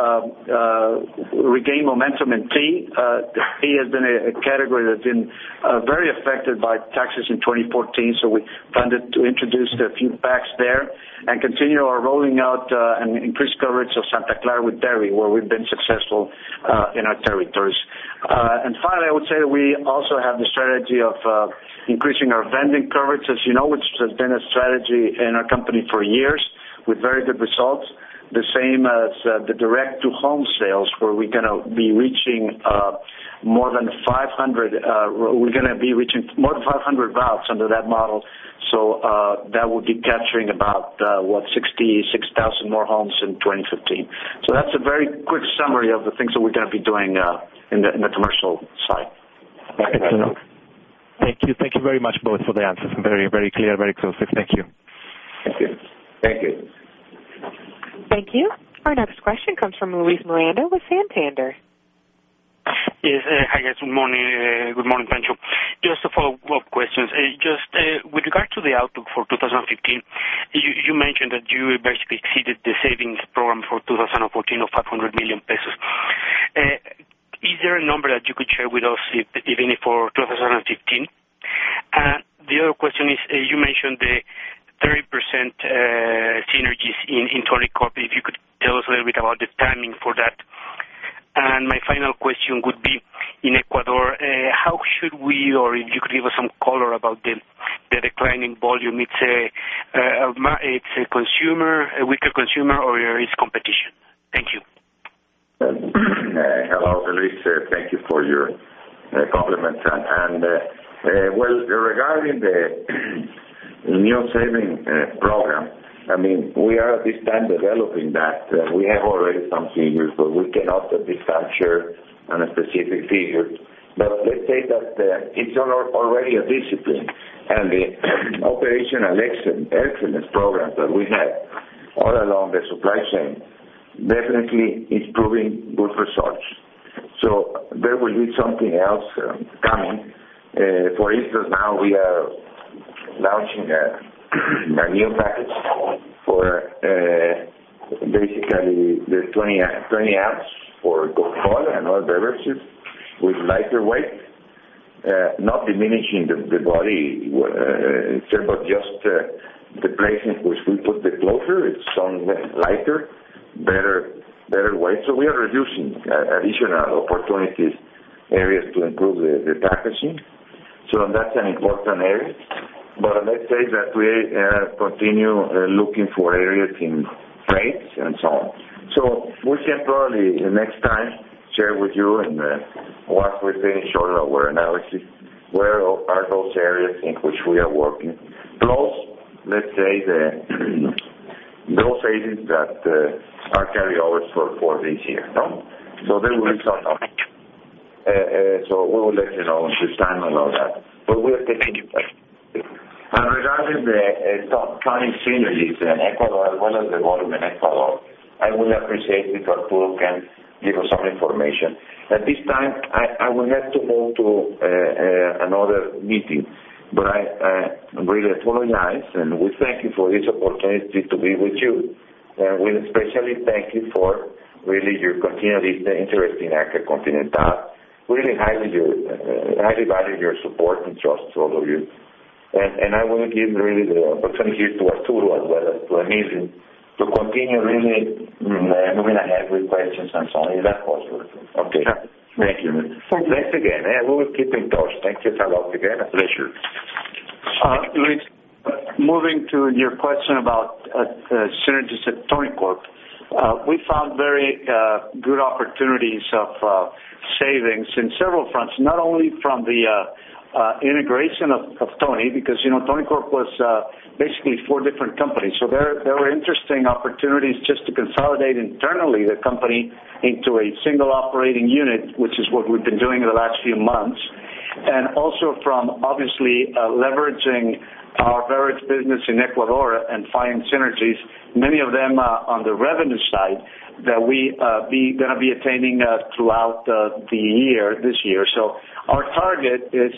to regain momentum in tea. Tea has been a category that's been very affected by taxes in 2014, so we plan to introduce a few packs there and continue our rolling out and increased coverage of Santa Clara with dairy, where we've been successful in our territories. And finally, I would say that we also have the strategy of increasing our vending coverage, as you know, which has been a strategy in our company for years with very good results. The same as the direct-to-home sales, where we're going to be reaching more than 500. We're going to be reaching more than 500 routes under that model. So that will be capturing about 66,000 more homes in 2015. So that's a very quick summary of the things that we're going to be doing in the commercial side. Excellent. Thank you. Thank you very much both for the answers. Very, very clear, very exclusive. Thank you. Thank you. Thank you. Thank you. Our next question comes from Luis Miranda with Santander. Yes, hi guys, good morning. Good morning, Pancho. Just a follow-up questions. With regard to the outlook for 2015, you mentioned that you basically exceeded the savings program for 2014 of 500 million pesos. Is there a number that you could share with us, if any, for 2015? The other question is, you mentioned the 30% synergies in Tonicorp. If you could tell us a little bit about the timing for that. And my final question would be, in Ecuador, how should we, or if you could give us some color about the declining volume? It's a consumer, a weaker consumer, or it's competition? Thank you. Hello, Luis. Thank you for your compliments. Well, regarding the new saving program, I mean, we are at this time developing that. We have already some figures, but we cannot at this time share on a specific figure. But let's say that it's already a discipline, and the operational excellence programs that we have all along the supply chain definitely is proving good results. So there will be something else coming. For instance, now we are launching a new package for basically the 20 ounce for Coca-Cola and other beverages with lighter weight, not diminishing the body, but just the place in which we put the closure. It's some lighter, better weight. So we are reducing additional opportunities, areas to improve the packaging. So that's an important area. But let's say that we continue looking for areas in freights and so on. So we can probably next time share with you, and once we finish all our analysis, where are those areas in which we are working. Plus, let's say those savings that are carryovers for this year. No? So there will be some. So we will let you know this time about that. But we are taking. And regarding the tonic synergies in Ecuador, as well as the volume in Ecuador, I would appreciate if Arturo can give us some information. At this time, I will have to move to another meeting, but I really apologize, and we thank you for this opportunity to be with you. And we especially thank you for really your continued interest in Arca Continental. Really highly value your support and trust to all of you. And I will give really the opportunity to Arturo as well as to Emilio to continue really moving ahead with questions and so on. Is that possible? Okay. Thank you. Thanks again. We will keep in touch. Thank you a lot again. A pleasure. Luis, moving to your question about synergies at Tonicorp, we found very good opportunities of savings in several fronts, not only from the integration of Tony, because Tonicorp was basically 4 different companies, so there were interesting opportunities just to consolidate internally the company into a single operating unit, which is what we've been doing in the last few months, and also from obviously leveraging our beverage business in Ecuador and finding synergies, many of them on the revenue side, that we going to be attaining throughout this year. So our target is,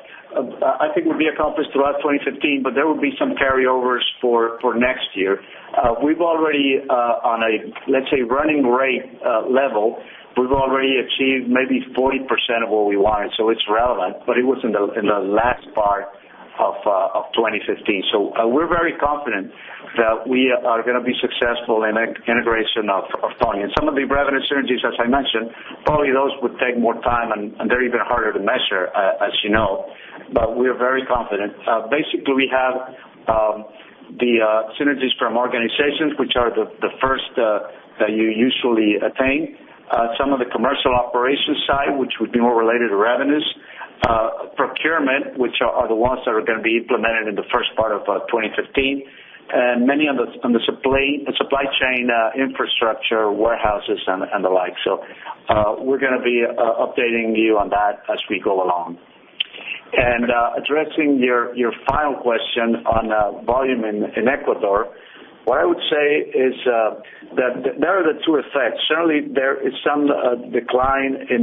I think, will be accomplished throughout 2015, but there will be some carryovers for next year. We've already, on a, let's say, running rate level, we've already achieved maybe 40% of what we wanted, so it's relevant, but it was in the last part of 2015. So we're very confident that we are going to be successful in integration of Tony. And some of the revenue synergies, as I mentioned, probably those would take more time, and they're even harder to measure, as you know. But we're very confident. Basically, we have the synergies from organizations, which are the first that you usually attain. Some of the commercial operations side, which would be more related to revenues. Procurement, which are the ones that are going to be implemented in the first part of 2015, and many on the supply chain infrastructure, warehouses, and the like. So we're going to be updating you on that as we go along. And addressing your final question on volume in Ecuador, What I would say is that there are the two effects. Certainly, there is some decline in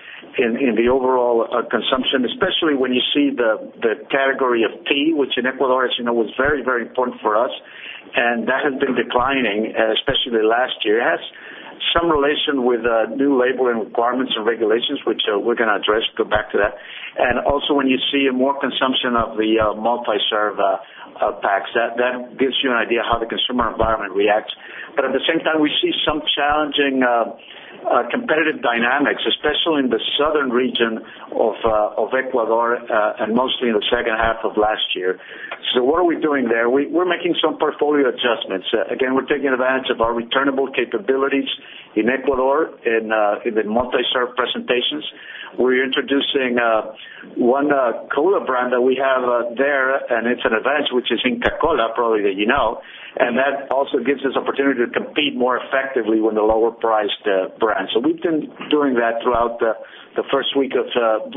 the overall consumption, especially when you see the category of tea, which in Ecuador, as you know, was very, very important for us, and that has been declining, especially last year. It has some relation with new labeling requirements and regulations, which we're going to address, go back to that. And also when you see more consumption of the multi-serve packs, that gives you an idea how the consumer environment reacts. But at the same time, we see some challenging competitive dynamics, especially in the southern region of Ecuador and mostly in the second half of last year. So what are we doing there? We're making some portfolio adjustments. Again, we're taking advantage of our returnable capabilities in Ecuador in the multi-serve presentations. We're introducing one cola brand that we have there, and it's an advantage, which is Inca Cola, probably that you know, and that also gives us opportunity to compete more effectively with the lower-priced brands. So we've been doing that throughout the first weeks of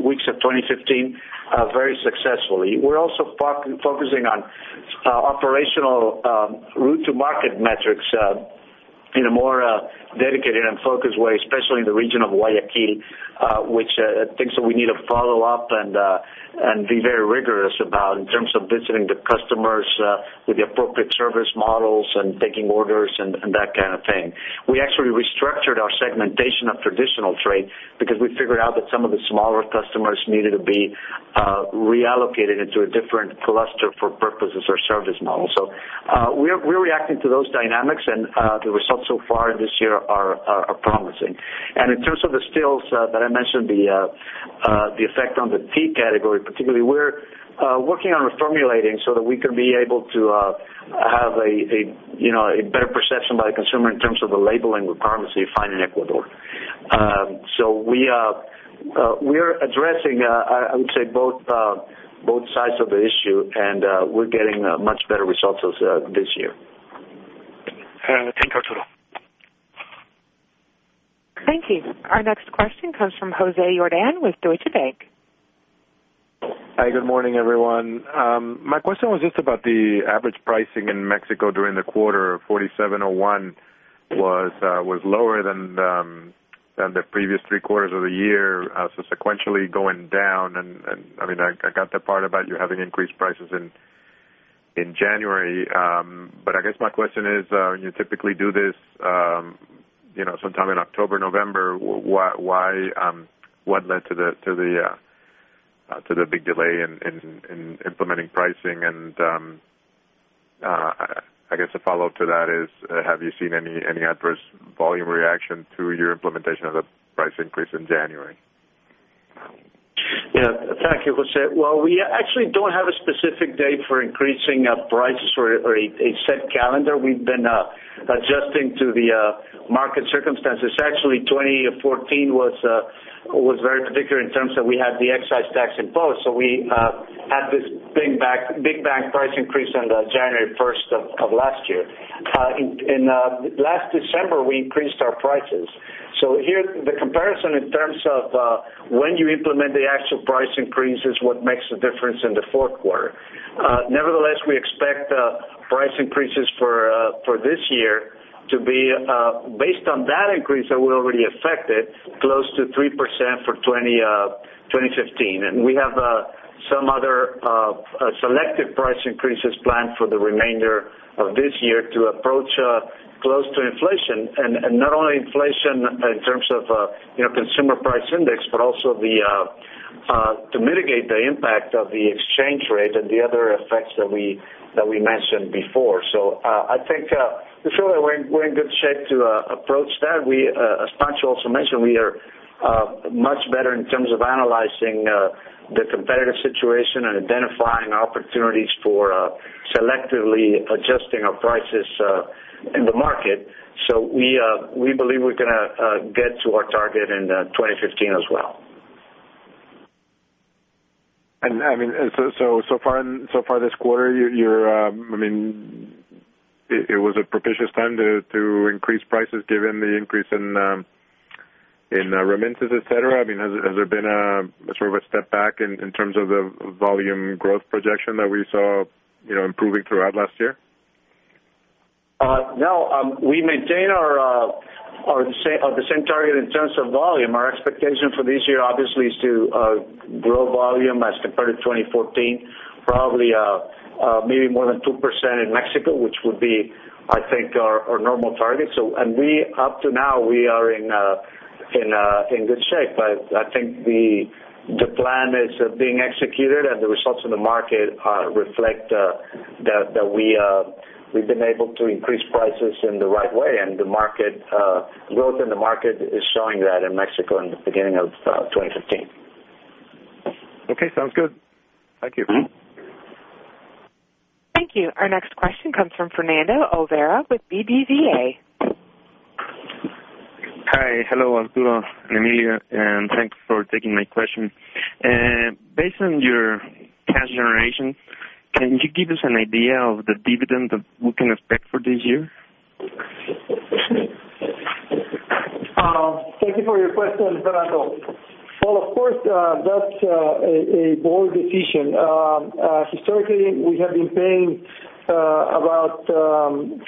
2015 very successfully. We're also focusing on operational route-to-market metrics in a more dedicated and focused way, especially in the region of Guayaquil, which things that we need to follow up and be very rigorous about in terms of visiting the customers with the appropriate service models and taking orders and that kind of thing. We actually restructured our segmentation of traditional trade because we figured out that some of the smaller customers needed to be reallocated into a different cluster for purposes or service models. So we're reacting to those dynamics, and the results so far this year are promising. And in terms of the stills that I mentioned, the effect on the tea category, particularly, we're working on reformulating so that we can be able to have a better perception by the consumer in terms of the labeling requirements that you find in Ecuador. So we're addressing, I would say, both sides of the issue, and we're getting much better results this year. Thank you, Arturo. Thank you. Our next question comes from Jose Jordan with Deutsche Bank. Hi, good morning, everyone. My question was just about the average pricing in Mexico during the quarter. 47.01 was lower than the previous 3 quarters of the year, so sequentially going down. And I mean, I got the part about you having increased prices in January, but I guess my question is, you typically do this, sometime in October, November. Why? What led to the big delay in implementing pricing? And I guess a follow-up to that is, have you seen any adverse volume reaction to your implementation of the price increase in January? Yeah, thank you, Jose. Well, we actually don't have a specific date for increasing prices or a set calendar. We've been adjusting to the market circumstances. Actually, 2014 was very particular in terms that we had the excise tax imposed. So we had this big bang price increase on January 1st of last year. In last December, we increased our prices. So here, the comparison in terms of when you implement the actual price increase is what makes the difference in the fourth quarter. Nevertheless, we expect price increases for this year to be, based on that increase that we already affected, close to 3% for 2015. And we have some other selective price increases planned for the remainder of this year to approach close to inflation, and not only inflation in terms of consumer price index, but also to mitigate the impact of the exchange rate and the other effects that we mentioned before. So I think we feel that we're in good shape to approach that. We, as Pancho also mentioned, we are much better in terms of analyzing the competitive situation and identifying opportunities for selectively adjusting our prices in the market. So we believe we're going to get to our target in 2015 as well. And I mean, so far this quarter, it was a propitious time to increase prices given the increase in remittances, et cetera. I mean, has there been a sort of a step back in terms of the volume growth projection that we saw, improving throughout last year? No, we maintain the same target in terms of volume. Our expectation for this year, obviously, is to grow volume as compared to 2014, probably maybe more than 2% in Mexico, which would be, I think, our normal target. And up to now, we are in good shape. I think the plan is being executed, and the results in the market reflect that we've been able to increase prices in the right way, and the market growth in the market is showing that in Mexico in the beginning of 2015. Okay, sounds good. Thank you. Mm-hmm. Thank you. Our next question comes from Fernando Olvera with BBVA. Hi, hello Arturo and Emilio, and thanks for taking my question. Based on your cash generation, can you give us an idea of the dividend that we can expect for this year? Thank you for your question, Fernando. Well, of course, that's a board decision. Historically, we have been paying about 50%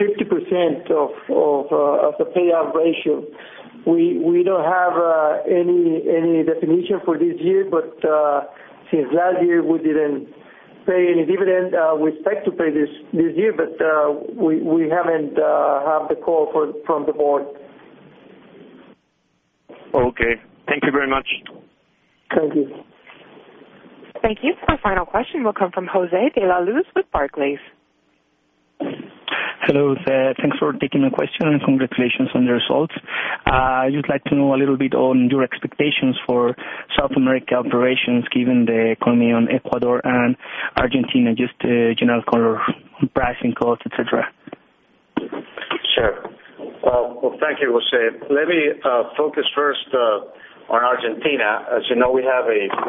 as a payout ratio. We don't have any definition for this year, but since last year we didn't pay any dividend, we expect to pay this year, but we haven't have the call from the board. Okay. Thank you very much. Thank you. Thank you. Our final question will come from Jose de la Luz with Barclays. Hello, thanks for taking my question and congratulations on the results. I'd just like to know a little bit on your expectations for South America operations given the economy on Ecuador and Argentina, just general color on pricing, costs, etc. Sure. Well, thank you, Jose. Let me focus first on Argentina. As you know, we have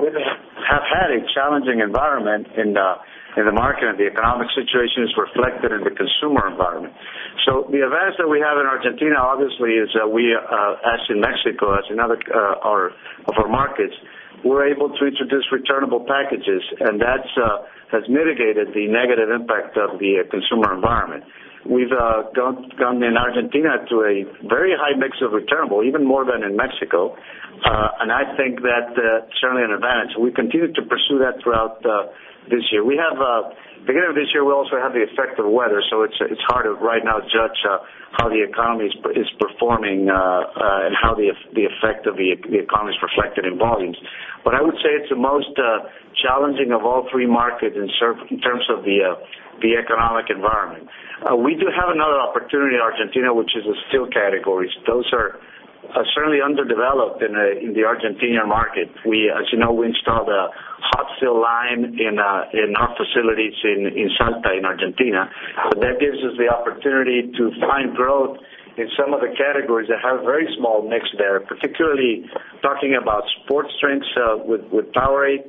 had a challenging environment in the market, and the economic situation is reflected in the consumer environment. So the advantage that we have in Argentina, obviously, is we, as in Mexico, as in other of our markets, we're able to introduce returnable packages, and that has mitigated the negative impact of the consumer environment. We've gone in Argentina to a very high mix of returnable, even more than in Mexico, and I think that certainly an advantage. We continue to pursue that throughout this year. We have, beginning of this year, we also have the effect of weather, so it's hard to right now judge how the economy is performing and how the effect of the economy is reflected in volumes. But I would say it's the most challenging of all three markets in terms of the economic environment. We do have another opportunity in Argentina, which is the steel categories. Those are certainly underdeveloped in the Argentinian market. As you know, we installed a hot steel line in our facilities in Salta, in Argentina. So that gives us the opportunity to find growth in some of the categories that have a very small mix there, particularly talking about sports drinks with Powerade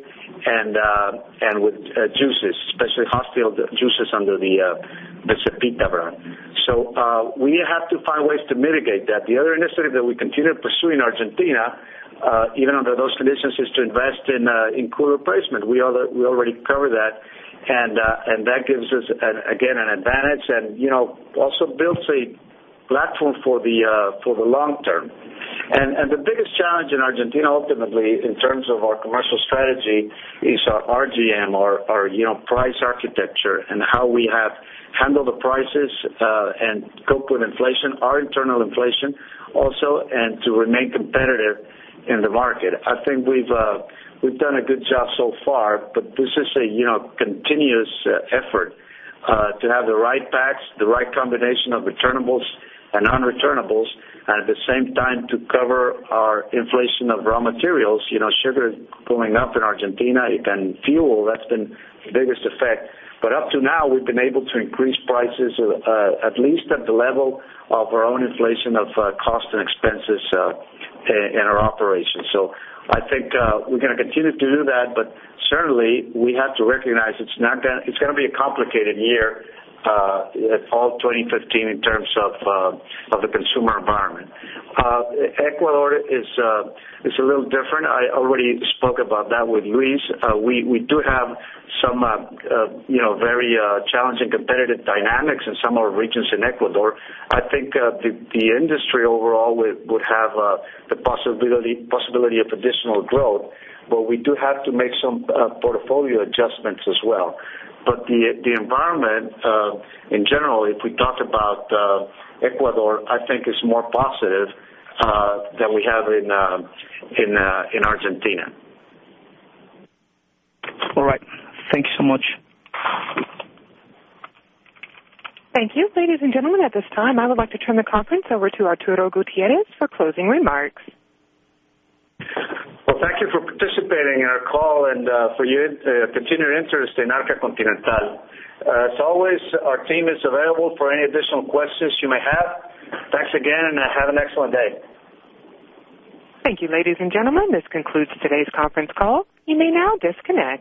and with juices, especially hot steel juices under the Cepita brand. So we have to find ways to mitigate that. The other initiative that we continue to pursue in Argentina, even under those conditions, is to invest in cooler replacement. We already covered that, and that gives us again an advantage, and also builds a platform for the long term. And the biggest challenge in Argentina, ultimately, in terms of our commercial strategy, is our RGM, our price architecture, and how we have handled the prices and cope with inflation, our internal inflation also, and to remain competitive in the market. I think we've done a good job so far, but this is a continuous effort to have the right packs, the right combination of returnables and non-returnables, and at the same time to cover our inflation of raw materials. Sugar going up in Argentina, and fuel, that's been the biggest effect. But up to now, we've been able to increase prices at least at the level of our own inflation of cost and expenses in our operations. So I think we're going to continue to do that, but certainly we have to recognize it's going to be a complicated year fall 2015 in terms of the consumer environment. Ecuador is a little different. I already spoke about that with Luis. We do have some very challenging competitive dynamics in some of our regions in Ecuador. I think the industry overall would have the possibility of additional growth, but we do have to make some portfolio adjustments as well. But the environment in general, if we talk about Ecuador, I think is more positive than we have in Argentina. All right. Thank you so much. Thank you. Ladies and gentlemen, at this time, I would like to turn the conference over to Arturo Gutierrez for closing remarks. Well, thank you for participating in our call and for your continued interest in Arca Continental. As always, our team is available for any additional questions you may have. Thanks again, and have an excellent day. Thank you, ladies and gentlemen. This concludes today's conference call. You may now disconnect.